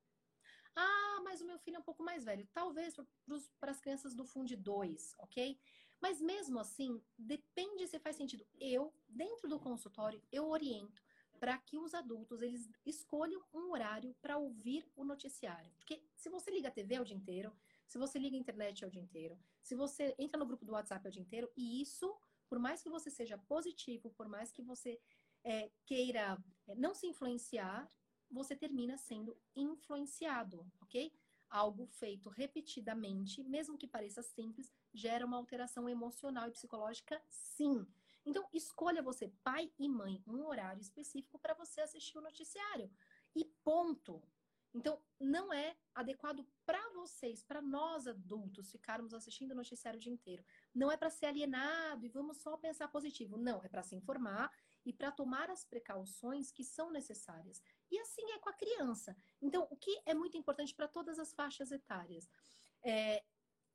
Ah, mas o meu filho é um pouco mais velho. Talvez para as crianças do Fundo dois, ok? Mas mesmo assim, depende se faz sentido. Eu, dentro do consultório, eu oriento para que os adultos eles escolham um horário para ouvir o noticiário. Porque se você liga a T V o dia inteiro, se você liga a internet o dia inteiro, se você entra no grupo do WhatsApp o dia inteiro, e isso, por mais que você seja positivo, por mais que você é, queira não se influenciar, você termina sendo influenciado, ok? Algo feito repetidamente, mesmo que pareça simples, gera uma alteração emocional e psicológica, sim. Então, escolha você, pai e mãe, um horário específico para você assistir o noticiário. E ponto. Então, não é adequado para vocês, para nós adultos, ficarmos assistindo o noticiário o dia inteiro. Não é para ser alienado e vamos só pensar positivo. Não, é para se informar e para tomar as precauções que são necessárias. E assim é com a criança. Então, o que é muito importante para todas as faixas etárias? É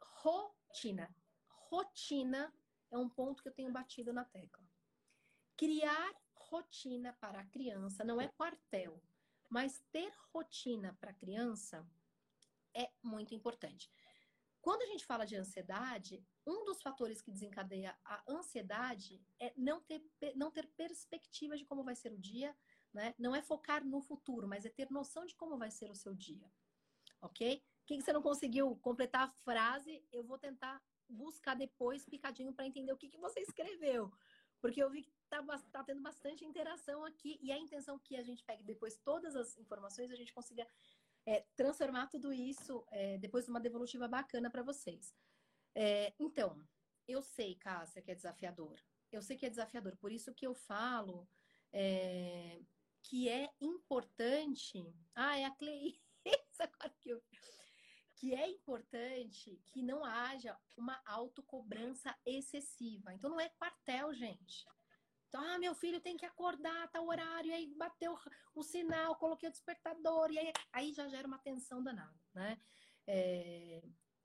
rotina. Rotina é um ponto que eu tenho batido na tecla. Criar rotina para a criança não é quartel, mas ter rotina para a criança é muito importante. Quando a gente fala de ansiedade, um dos fatores que desencadeia a ansiedade é não ter, não ter perspectiva de como vai ser o dia, né? Não é focar no futuro, mas é ter noção de como vai ser o seu dia, ok? Quem você não conseguiu completar a frase, eu vou tentar buscar depois picadinho para entender o que, que você escreveu. Porque eu vi que tá, tá tendo bastante interação aqui e a intenção que a gente pegue depois todas as informações, a gente consiga é, transformar tudo isso é, depois de uma devolutiva bacana para vocês. É, então, eu sei, Cássia, que é desafiador. Eu sei que é desafiador. Por isso que eu falo é, que é importante... Ah, é a Cleide. Agora que eu... que é importante que não haja uma autocobrança excessiva. Então, não é quartel, gente. Então, ah, meu filho tem que acordar a tal horário, e aí bateu o sinal, coloquei o despertador, e aí, aí já gera uma tensão danada, né? É...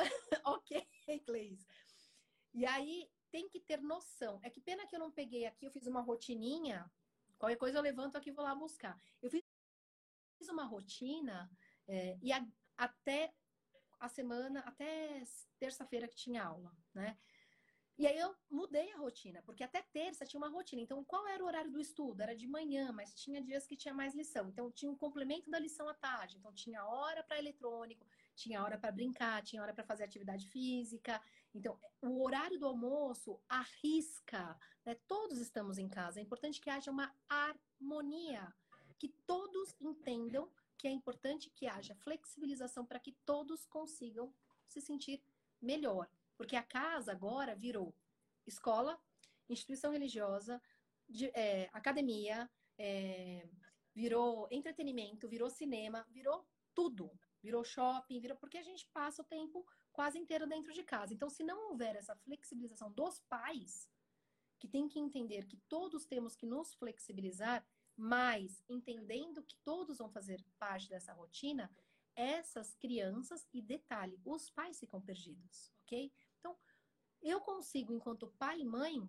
ok, Cleis. E aí tem que ter noção. É que pena que eu não peguei aqui, eu fiz uma rotininha, qualquer coisa eu levanto aqui e vou lá buscar. Eu fiz uma rotina é, e a, até a semana, até terça-feira que tinha aula, né? E aí eu mudei a rotina, porque até terça tinha uma rotina. Então, qual era o horário do estudo? Era de manhã, mas tinha dias que tinha mais lição. Então, tinha um complemento da lição à tarde. Então, tinha hora para eletrônico, tinha hora para brincar, tinha hora para fazer atividade física. Então, o horário do almoço arrisca, né? Todos estamos em casa. É importante que haja uma harmonia, que todos entendam que é importante que haja flexibilização para que todos consigam se sentir melhor. Porque a casa agora virou escola, instituição religiosa, de, é, academia, é, virou entretenimento, virou cinema, virou tudo. Virou shopping, virou porque a gente passa o tempo quase inteiro dentro de casa. Então, se não houver essa flexibilização dos pais, que tem que entender que todos temos que nos flexibilizar, mas entendendo que todos vão fazer parte dessa rotina, essas crianças, e detalhe, os pais ficam perdidos, ok? Então, eu consigo, enquanto pai e mãe,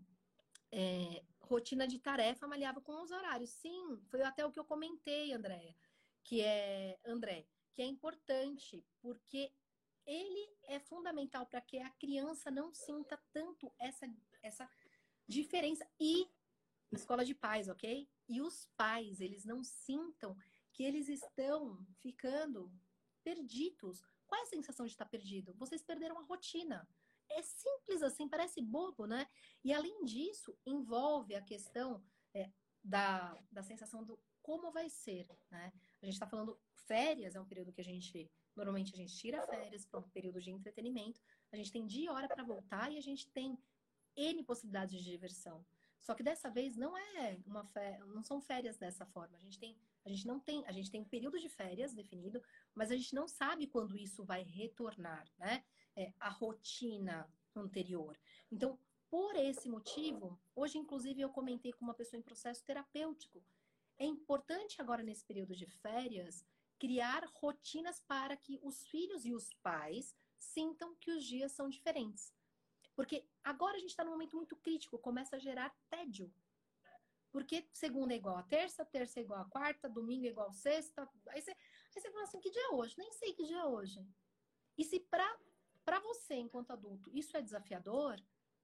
é, rotina de tarefa maleável com os horários. Sim, foi até o que eu comentei, Andréia, que é, André, que é importante, porque ele é fundamental para que a criança não sinta tanto essa, essa diferença. E escola de pais, ok? E os pais, eles não sintam que eles estão ficando perdidos. Qual é a sensação de estar perdido? Vocês perderam a rotina. É simples assim, parece bobo, né? E além disso, envolve a questão é, da, da sensação do como vai ser, né? A gente está falando férias é um período que a gente, normalmente a gente tira férias para um período de entretenimento, a gente tem dia e hora para voltar e a gente tem N possibilidades de diversão. Só que dessa vez não é uma fé, não são férias dessa forma. A gente tem, a gente não tem, a gente tem um período de férias definido, mas a gente não sabe quando isso vai retornar, né? É, a rotina anterior. Então, por esse motivo, hoje inclusive eu comentei com uma pessoa em processo terapêutico. É importante agora nesse período de férias criar rotinas para que os filhos e os pais sintam que os dias são diferentes. Porque agora a gente está num momento muito crítico, começa a gerar tédio. Porque segunda é igual a terça, terça é igual a quarta, domingo é igual a sexta. Aí você, aí você fala assim, que dia é hoje? Nem sei que dia é hoje. E se para para você, enquanto adulto, isso é desafiador,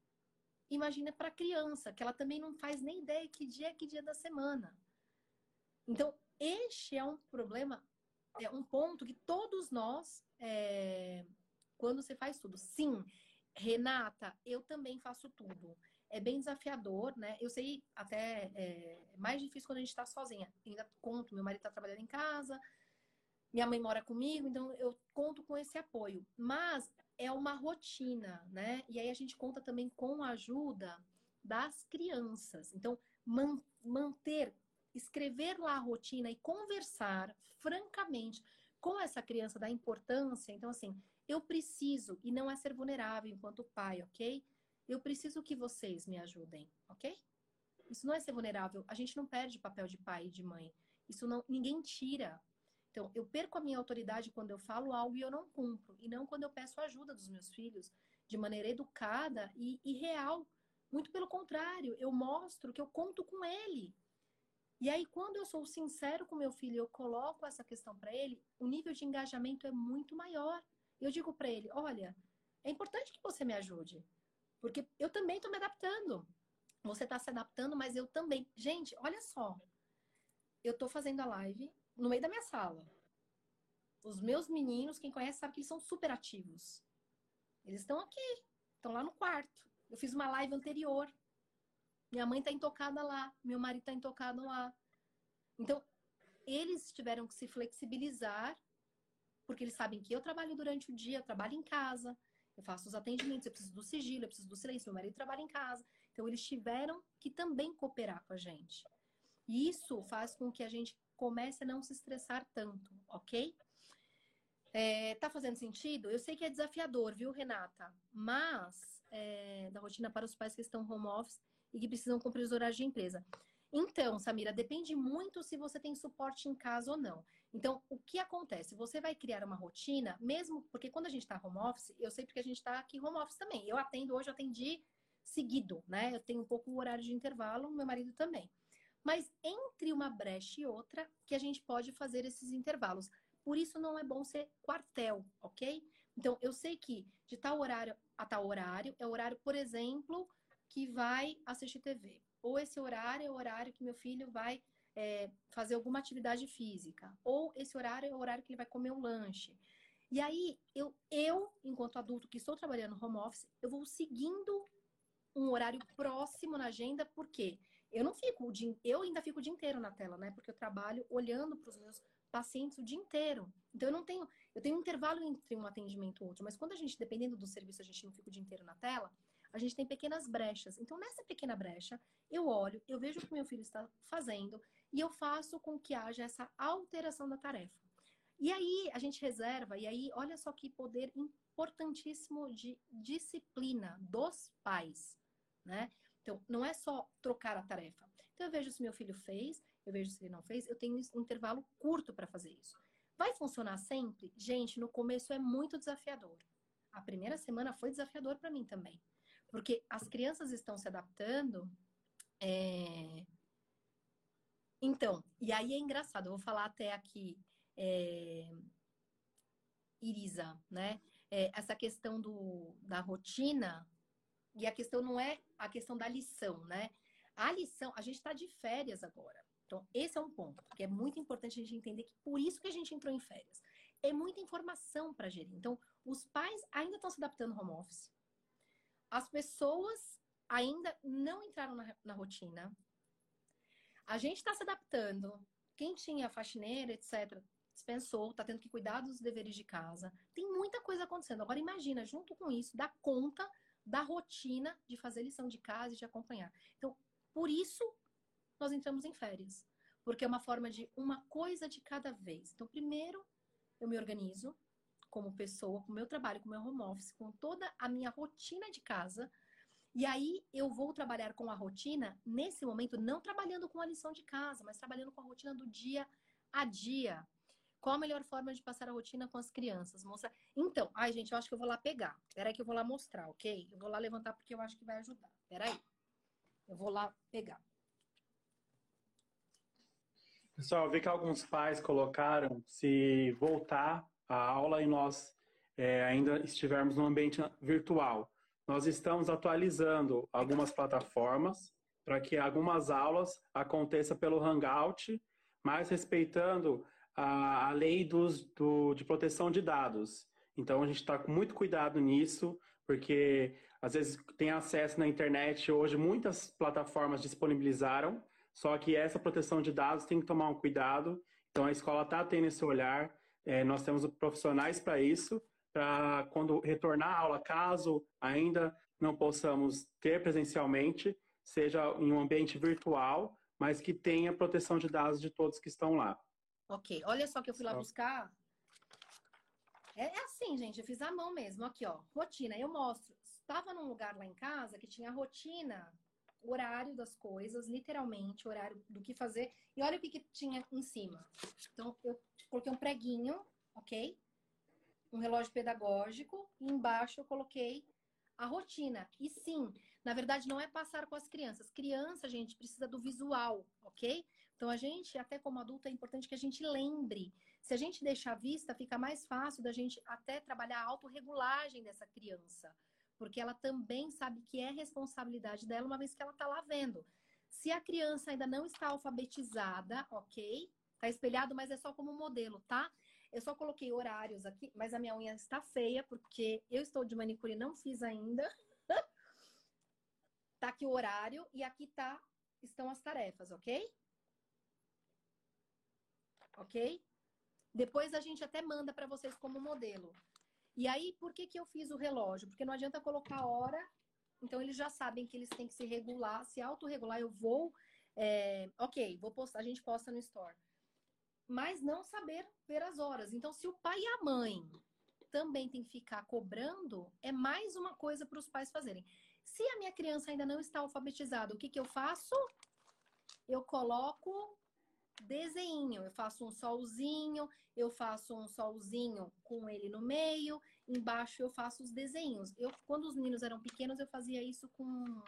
imagina para a criança, que ela também não faz nem ideia que dia é que dia da semana. Então, este é um problema, é um ponto que todos nós, é, quando você faz tudo, sim, Renata, eu também faço tudo. É bem desafiador, né? Eu sei até é mais difícil quando a gente está sozinha. Ainda conto, meu marido está trabalhando em casa, minha mãe mora comigo, então eu conto com esse apoio. Mas é uma rotina, né? E aí a gente conta também com a ajuda das crianças. Então, man manter, escrever lá a rotina e conversar francamente com essa criança da importância. Então, assim, eu preciso, e não é ser vulnerável enquanto pai, ok? Eu preciso que vocês me ajudem, ok? Isso não é ser vulnerável. A gente não perde papel de pai e de mãe. Isso não, ninguém tira. Então, eu perco a minha autoridade quando eu falo algo e eu não cumpro. E não quando eu peço ajuda dos meus filhos de maneira educada e, e real. Muito pelo contrário, eu mostro que eu conto com ele. E aí, quando eu sou sincero com meu filho, eu coloco essa questão para ele, o nível de engajamento é muito maior. Eu digo para ele, olha, é importante que você me ajude. Porque eu também estou me adaptando. Você está se adaptando, mas eu também. Gente, olha só. Eu estou fazendo a live no meio da minha sala. Os meus meninos, quem conhece, sabe que eles são super ativos. Eles estão aqui, estão lá no quarto. Eu fiz uma live anterior. Minha mãe está intocada lá, meu marido está intocado lá. Então, eles tiveram que se flexibilizar, porque eles sabem que eu trabalho durante o dia, eu trabalho em casa, eu faço os atendimentos, eu preciso do sigilo, eu preciso do silêncio, meu marido trabalha em casa. Então, eles tiveram que também cooperar com a gente. E isso faz com que a gente comece a não se estressar tanto, ok? É, tá fazendo sentido? Eu sei que é desafiador, viu, Renata? Mas, é, da rotina para os pais que estão home office e que precisam cumprir os horários de empresa. Então, Samira, depende muito se você tem suporte em casa ou não. Então, o que acontece? Você vai criar uma rotina, mesmo porque quando a gente está home office, eu sei porque a gente está aqui home office também. Eu atendo hoje, eu atendi seguido, né? Eu tenho um pouco o horário de intervalo, meu marido também. Mas entre uma brecha e outra, que a gente pode fazer esses intervalos. Por isso não é bom ser quartel, ok? Então, eu sei que de tal horário a tal horário é o horário, por exemplo, que vai assistir T V. Ou esse horário é o horário que meu filho vai é, fazer alguma atividade física. Ou esse horário é o horário que ele vai comer um lanche. E aí, eu, eu enquanto adulto que estou trabalhando no home office, eu vou seguindo um horário próximo na agenda, porque eu não fico o dia, eu ainda fico o dia inteiro na tela, né? Porque eu trabalho olhando para os meus pacientes o dia inteiro. Então eu não tenho, eu tenho um intervalo entre um atendimento e outro, mas quando a gente, dependendo do serviço, a gente não fica o dia inteiro na tela, a gente tem pequenas brechas. Então nessa pequena brecha, eu olho, eu vejo o que meu filho está fazendo e eu faço com que haja essa alteração da tarefa. E aí a gente reserva, e aí olha só que poder importantíssimo de disciplina dos pais, né? Então, não é só trocar a tarefa. Então, eu vejo se meu filho fez, eu vejo se ele não fez, eu tenho um intervalo curto para fazer isso. Vai funcionar sempre? Gente, no começo é muito desafiador. A primeira semana foi desafiador para mim também. Porque as crianças estão se adaptando. É... Então, e aí é engraçado, eu vou falar até aqui, é... Irisa, né? É, essa questão do, da rotina. E a questão não é a questão da lição, né? A lição, a gente está de férias agora. Então, esse é um ponto, porque é muito importante a gente entender que por isso que a gente entrou em férias. É muita informação para gerir. Então, os pais ainda estão se adaptando ao home office. As pessoas ainda não entraram na, na rotina. A gente está se adaptando. Quem tinha faxineira, etcétera, dispensou, tá tendo que cuidar dos deveres de casa. Tem muita coisa acontecendo. Agora imagina, junto com isso, dar conta da rotina de fazer lição de casa e de acompanhar. Então, por isso, nós entramos em férias. Porque é uma forma de uma coisa de cada vez. Então, primeiro, eu me organizo como pessoa, com o meu trabalho, com o meu home office, com toda a minha rotina de casa. E aí, eu vou trabalhar com a rotina, nesse momento, não trabalhando com a lição de casa, mas trabalhando com a rotina do dia a dia. Qual a melhor forma de passar a rotina com as crianças? Mostrar. Então, ai, gente, eu acho que eu vou lá pegar. Peraí que eu vou lá mostrar, ok? Eu vou lá levantar porque eu acho que vai ajudar. Peraí. Eu vou lá pegar. Pessoal, eu vi que alguns pais colocaram se voltar a aula e nós é, ainda estivermos no ambiente virtual. Nós estamos atualizando algumas plataformas para que algumas aulas aconteçam pelo Hangout, mas respeitando a, a lei dos, do, de proteção de dados. Então, a gente está com muito cuidado nisso, porque às vezes tem acesso na internet. Hoje, muitas plataformas disponibilizaram, só que essa proteção de dados tem que tomar um cuidado. Então, a escola está tendo esse olhar. É, nós temos profissionais para isso, para quando retornar a aula, caso ainda não possamos ter presencialmente, seja em um ambiente virtual, mas que tenha proteção de dados de todos que estão lá. Ok, olha só que eu fui lá buscar. É, é assim, gente, eu fiz à mão mesmo. Aqui, ó, rotina. Eu mostro. Estava num lugar lá em casa que tinha rotina, horário das coisas, literalmente, horário do que fazer. E olha o que, que tinha em cima. Então, eu coloquei um preguinho, ok? Um relógio pedagógico. E embaixo eu coloquei a rotina. E sim, na verdade, não é passar com as crianças. Criança, gente, precisa do visual, ok? Então, a gente, até como adulto, é importante que a gente lembre. Se a gente deixar à vista, fica mais fácil da gente até trabalhar a autorregulagem dessa criança. Porque ela também sabe que é responsabilidade dela, uma vez que ela está lá vendo. Se a criança ainda não está alfabetizada, ok? Tá espelhado, mas é só como modelo, tá? Eu só coloquei horários aqui, mas a minha unha está feia, porque eu estou de manicure e não fiz ainda. Tá aqui o horário e aqui tá, estão as tarefas, ok? Ok? Depois a gente até manda para vocês como modelo. E aí, por que que eu fiz o relógio? Porque não adianta colocar hora, então eles já sabem que eles têm que se regular, se autorregular. Eu vou, é, ok, vou postar, a gente posta no Store. Mas não saber ver as horas. Então, se o pai e a mãe também tem que ficar cobrando, é mais uma coisa para os pais fazerem. Se a minha criança ainda não está alfabetizada, o que que eu faço? Eu coloco desenho. Eu faço um solzinho, eu faço um solzinho com ele no meio, embaixo eu faço os desenhos. Eu, quando os meninos eram pequenos, eu fazia isso com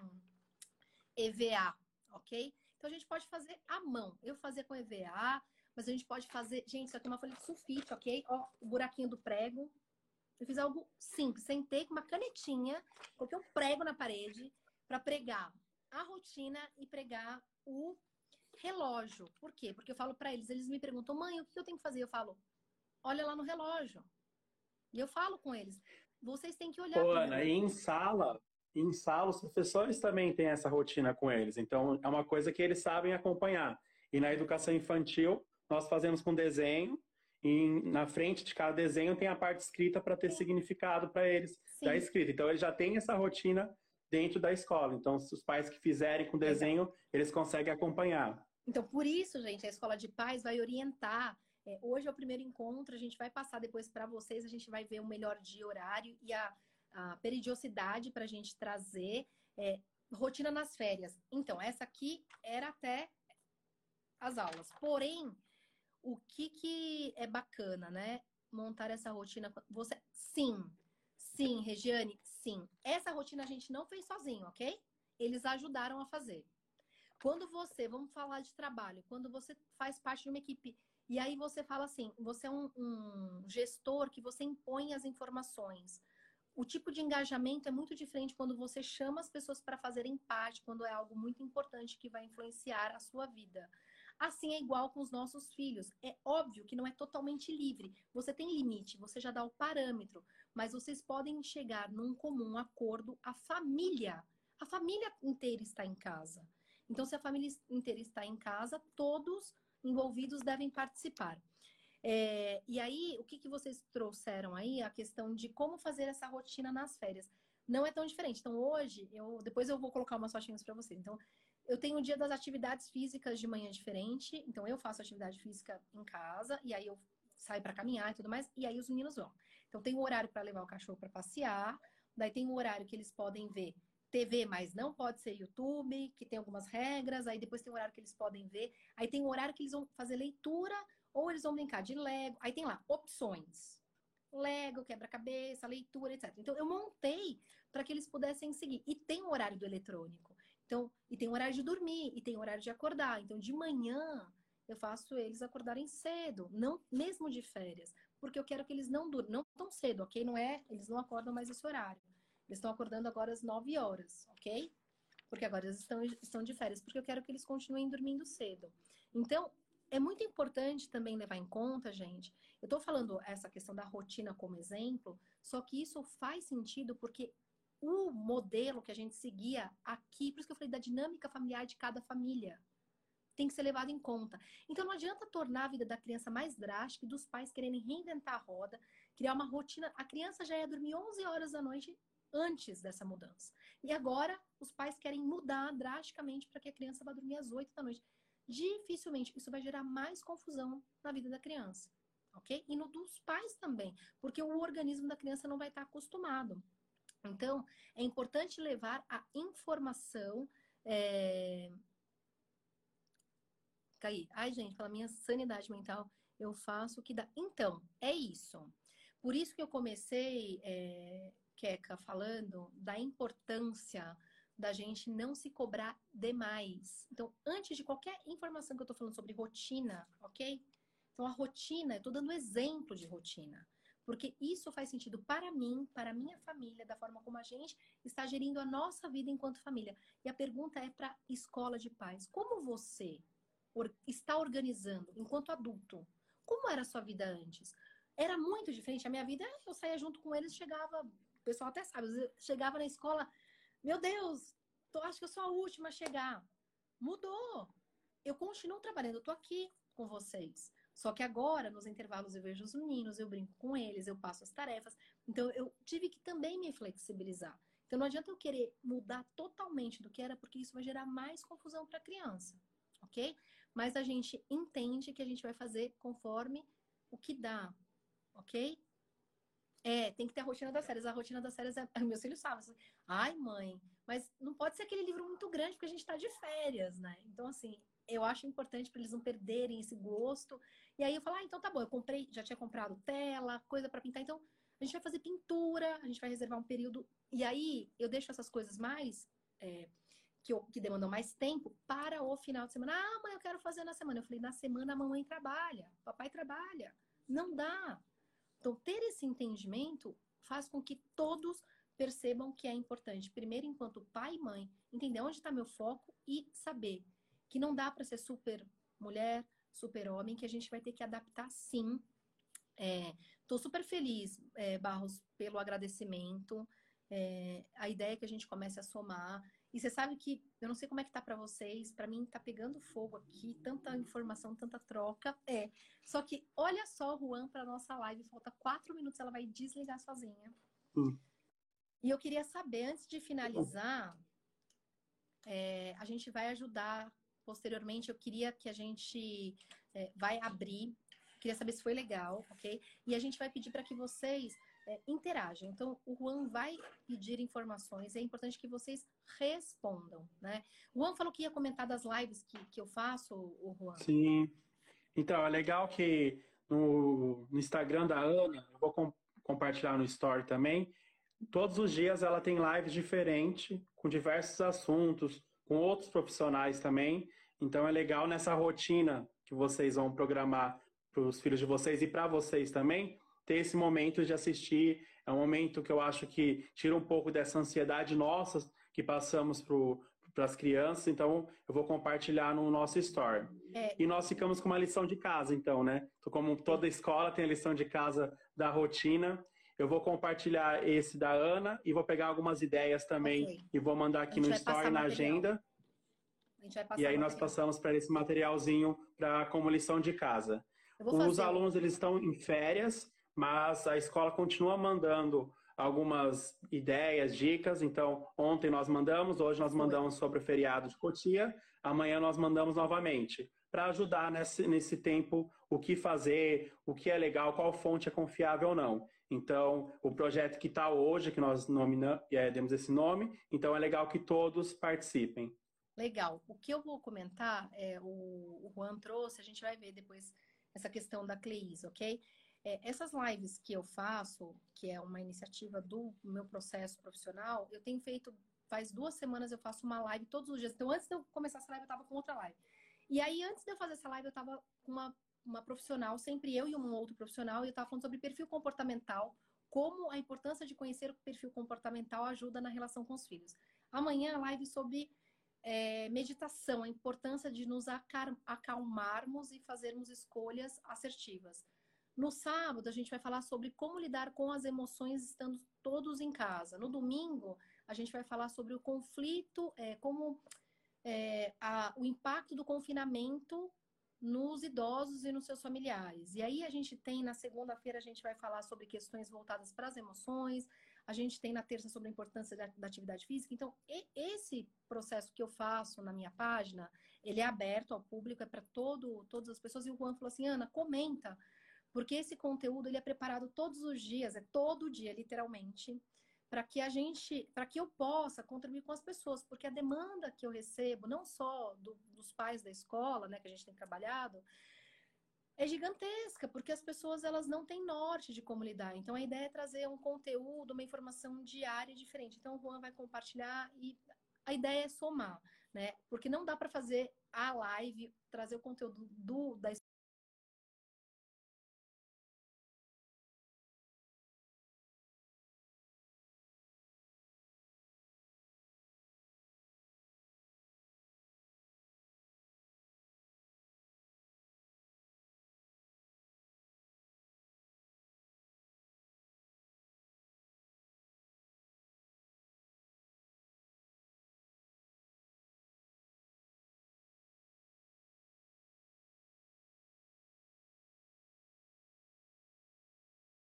E V A, ok? Então, a gente pode fazer à mão. Eu fazia com E V A, mas a gente pode fazer... Gente, isso aqui é uma folha de sulfite, ok? Ó, o buraquinho do prego. Eu fiz algo simples. Sentei com uma canetinha, coloquei um prego na parede para pregar a rotina e pregar o relógio. Por quê? Porque eu falo para eles, eles me perguntam, mãe, o que eu tenho que fazer? Eu falo, olha lá no relógio. E eu falo com eles, vocês têm que olhar Ô, para o Ana, e relógio. em sala, em sala, os professores também têm essa rotina com eles. Então, é uma coisa que eles sabem acompanhar. E na educação infantil, nós fazemos com desenho, e na frente de cada desenho tem a parte escrita para ter Sim, significado para eles da sim. escrita. Então, eles já têm essa rotina dentro da escola. Então, se os pais que fizerem com Legal. desenho, eles conseguem acompanhar. Então, por isso, gente, a escola de pais vai orientar. É, hoje é o primeiro encontro, a gente vai passar depois para vocês, a gente vai ver o melhor dia, horário e a, a periodicidade para a gente trazer. É, rotina nas férias. Então, essa aqui era até as aulas. Porém, o que, que é bacana, né? Montar essa rotina. Você, sim, sim, Regiane, sim. Essa rotina a gente não fez sozinho, ok? Eles ajudaram a fazer. Quando você, vamos falar de trabalho, quando você faz parte de uma equipe e aí você fala assim, você é um, um gestor que você impõe as informações. O tipo de engajamento é muito diferente quando você chama as pessoas para fazerem parte, quando é algo muito importante que vai influenciar a sua vida. Assim é igual com os nossos filhos. É óbvio que não é totalmente livre. Você tem limite, você já dá o parâmetro, mas vocês podem chegar num comum acordo. A família, a família inteira está em casa. Então, se a família inteira está em casa, todos envolvidos devem participar. É, e aí, o que, que vocês trouxeram aí? A questão de como fazer essa rotina nas férias. Não é tão diferente. Então, hoje, eu depois eu vou colocar umas fotinhas para vocês. Então, eu tenho o dia das atividades físicas de manhã diferente. Então, eu faço atividade física em casa, e aí eu saio para caminhar e tudo mais, e aí os meninos vão. Então, tem o horário para levar o cachorro para passear, daí tem o horário que eles podem ver T V, mas não pode ser YouTube, que tem algumas regras, aí depois tem o horário que eles podem ver, aí tem o horário que eles vão fazer leitura, ou eles vão brincar de Lego, aí tem lá, opções. Lego, quebra-cabeça, leitura, etcétera. Então, eu montei para que eles pudessem seguir. E tem o horário do eletrônico. Então, e tem o horário de dormir, e tem o horário de acordar. Então, de manhã, eu faço eles acordarem cedo, não mesmo de férias, porque eu quero que eles não durmam, não tão cedo, ok? Não é, eles não acordam mais esse horário. Eles estão acordando agora às nove horas, ok? Porque agora eles estão, estão de férias, porque eu quero que eles continuem dormindo cedo. Então, é muito importante também levar em conta, gente, eu tô falando essa questão da rotina como exemplo, só que isso faz sentido porque o modelo que a gente seguia aqui, por isso que eu falei da dinâmica familiar de cada família, tem que ser levado em conta. Então não adianta tornar a vida da criança mais drástica e dos pais quererem reinventar a roda, criar uma rotina. A criança já ia dormir onze horas da noite antes dessa mudança. E agora os pais querem mudar drasticamente para que a criança vá dormir às oito da noite. Dificilmente isso vai gerar mais confusão na vida da criança, ok? E no dos pais também, porque o organismo da criança não vai estar acostumado. Então, é importante levar a informação. É... Caí. Ai, gente, pela minha sanidade mental, eu faço o que dá. Então, é isso. Por isso que eu comecei, é, Queca, falando da importância da gente não se cobrar demais. Então, antes de qualquer informação que eu tô falando sobre rotina, ok? Então, a rotina, eu tô dando exemplo de rotina. Porque isso faz sentido para mim, para a minha família, da forma como a gente está gerindo a nossa vida enquanto família. E a pergunta é para escola de pais. Como você está organizando enquanto adulto? Como era a sua vida antes? Era muito diferente. A minha vida, eu saía junto com eles, chegava, o pessoal até sabe, eu chegava na escola, meu Deus, tô, acho que eu sou a última a chegar. Mudou. Eu continuo trabalhando, eu tô aqui com vocês. Só que agora, nos intervalos, eu vejo os meninos, eu brinco com eles, eu passo as tarefas. Então, eu tive que também me flexibilizar. Então, não adianta eu querer mudar totalmente do que era, porque isso vai gerar mais confusão para a criança, ok? Mas a gente entende que a gente vai fazer conforme o que dá, ok? É, tem que ter a rotina das séries. A rotina das séries é... Meus filhos sabem. Assim, ai, mãe, mas não pode ser aquele livro muito grande, porque a gente tá de férias, né? Então, assim, eu acho importante para eles não perderem esse gosto. E aí eu falo, ah, então tá bom, eu comprei, já tinha comprado tela, coisa para pintar, então a gente vai fazer pintura, a gente vai reservar um período. E aí eu deixo essas coisas mais... É, que, eu, que demandam mais tempo para o final de semana. Ah, mãe, eu quero fazer na semana. Eu falei, na semana a mamãe trabalha, papai trabalha. Não dá. Então, ter esse entendimento faz com que todos percebam que é importante. Primeiro, enquanto pai e mãe, entender onde está meu foco e saber que não dá para ser super mulher, super homem, que a gente vai ter que adaptar sim. Estou é, super feliz, é, Barros, pelo agradecimento. É, a ideia é que a gente comece a somar. E você sabe que, eu não sei como é que tá para vocês, para mim tá pegando fogo aqui, tanta informação, tanta troca. É. Só que, olha só, Juan, para nossa live, falta quatro minutos, ela vai desligar sozinha. Hum. E eu queria saber, antes de finalizar, é, a gente vai ajudar posteriormente. Eu queria que a gente é, vai abrir. Queria saber se foi legal, ok? E a gente vai pedir para que vocês é, interagem. Então, o Juan vai pedir informações. É importante que vocês respondam, né? O Juan falou que ia comentar das lives que, que eu faço, o Juan. Sim. Então, é legal que no, no Instagram da Ana, eu vou com, compartilhar no Story também, todos os dias ela tem lives diferentes, com diversos assuntos, com outros profissionais também. Então, é legal nessa rotina que vocês vão programar para os filhos de vocês e para vocês também, ter esse momento de assistir. É um momento que eu acho que tira um pouco dessa ansiedade nossa que passamos para as crianças. Então, eu vou compartilhar no nosso Story. É. E nós ficamos com uma lição de casa, então, né? Como toda escola tem a lição de casa da rotina, eu vou compartilhar esse da Ana e vou pegar algumas ideias também, okay, e vou mandar aqui no Story, na agenda. A gente vai passar e aí material. Nós passamos para esse materialzinho pra, como lição de casa. Eu vou Os fazer o... alunos eles estão em férias, mas a escola continua mandando algumas ideias, dicas. Então, ontem nós mandamos, hoje nós Foi. mandamos sobre o feriado de Cotia, amanhã nós mandamos novamente, para ajudar nesse, nesse tempo o que fazer, o que é legal, qual fonte é confiável ou não. Então, o projeto que está hoje, que nós nominamos, é, demos esse nome, então é legal que todos participem. Legal. O que eu vou comentar, é, o, o Juan trouxe, a gente vai ver depois essa questão da Cleis, ok? É, essas lives que eu faço, que é uma iniciativa do meu processo profissional, eu tenho feito, faz duas semanas eu faço uma live todos os dias. Então, antes de eu começar essa live, eu estava com outra live. E aí, antes de eu fazer essa live, eu estava com uma, uma profissional, sempre eu e um outro profissional, e eu estava falando sobre perfil comportamental, como a importância de conhecer o perfil comportamental ajuda na relação com os filhos. Amanhã, a live sobre É, meditação, a importância de nos acalmarmos e fazermos escolhas assertivas. No sábado, a gente vai falar sobre como lidar com as emoções estando todos em casa. No domingo, a gente vai falar sobre o conflito, é, como é, a, o impacto do confinamento nos idosos e nos seus familiares. E aí a gente tem, na segunda-feira, a gente vai falar sobre questões voltadas para as emoções, a gente tem na terça sobre a importância da, da atividade física. Então, e, esse processo que eu faço na minha página, ele é aberto ao público, é para todo, todas as pessoas. E o Juan falou assim, Ana, comenta, porque esse conteúdo ele é preparado todos os dias, é todo dia, literalmente, para que a gente, para que eu possa contribuir com as pessoas, porque a demanda que eu recebo, não só do, dos pais da escola, né, que a gente tem trabalhado, é gigantesca, porque as pessoas elas não têm norte de como lidar. Então a ideia é trazer um conteúdo, uma informação diária diferente. Então o Juan vai compartilhar e a ideia é somar, né? Porque não dá para fazer a live, trazer o conteúdo do, da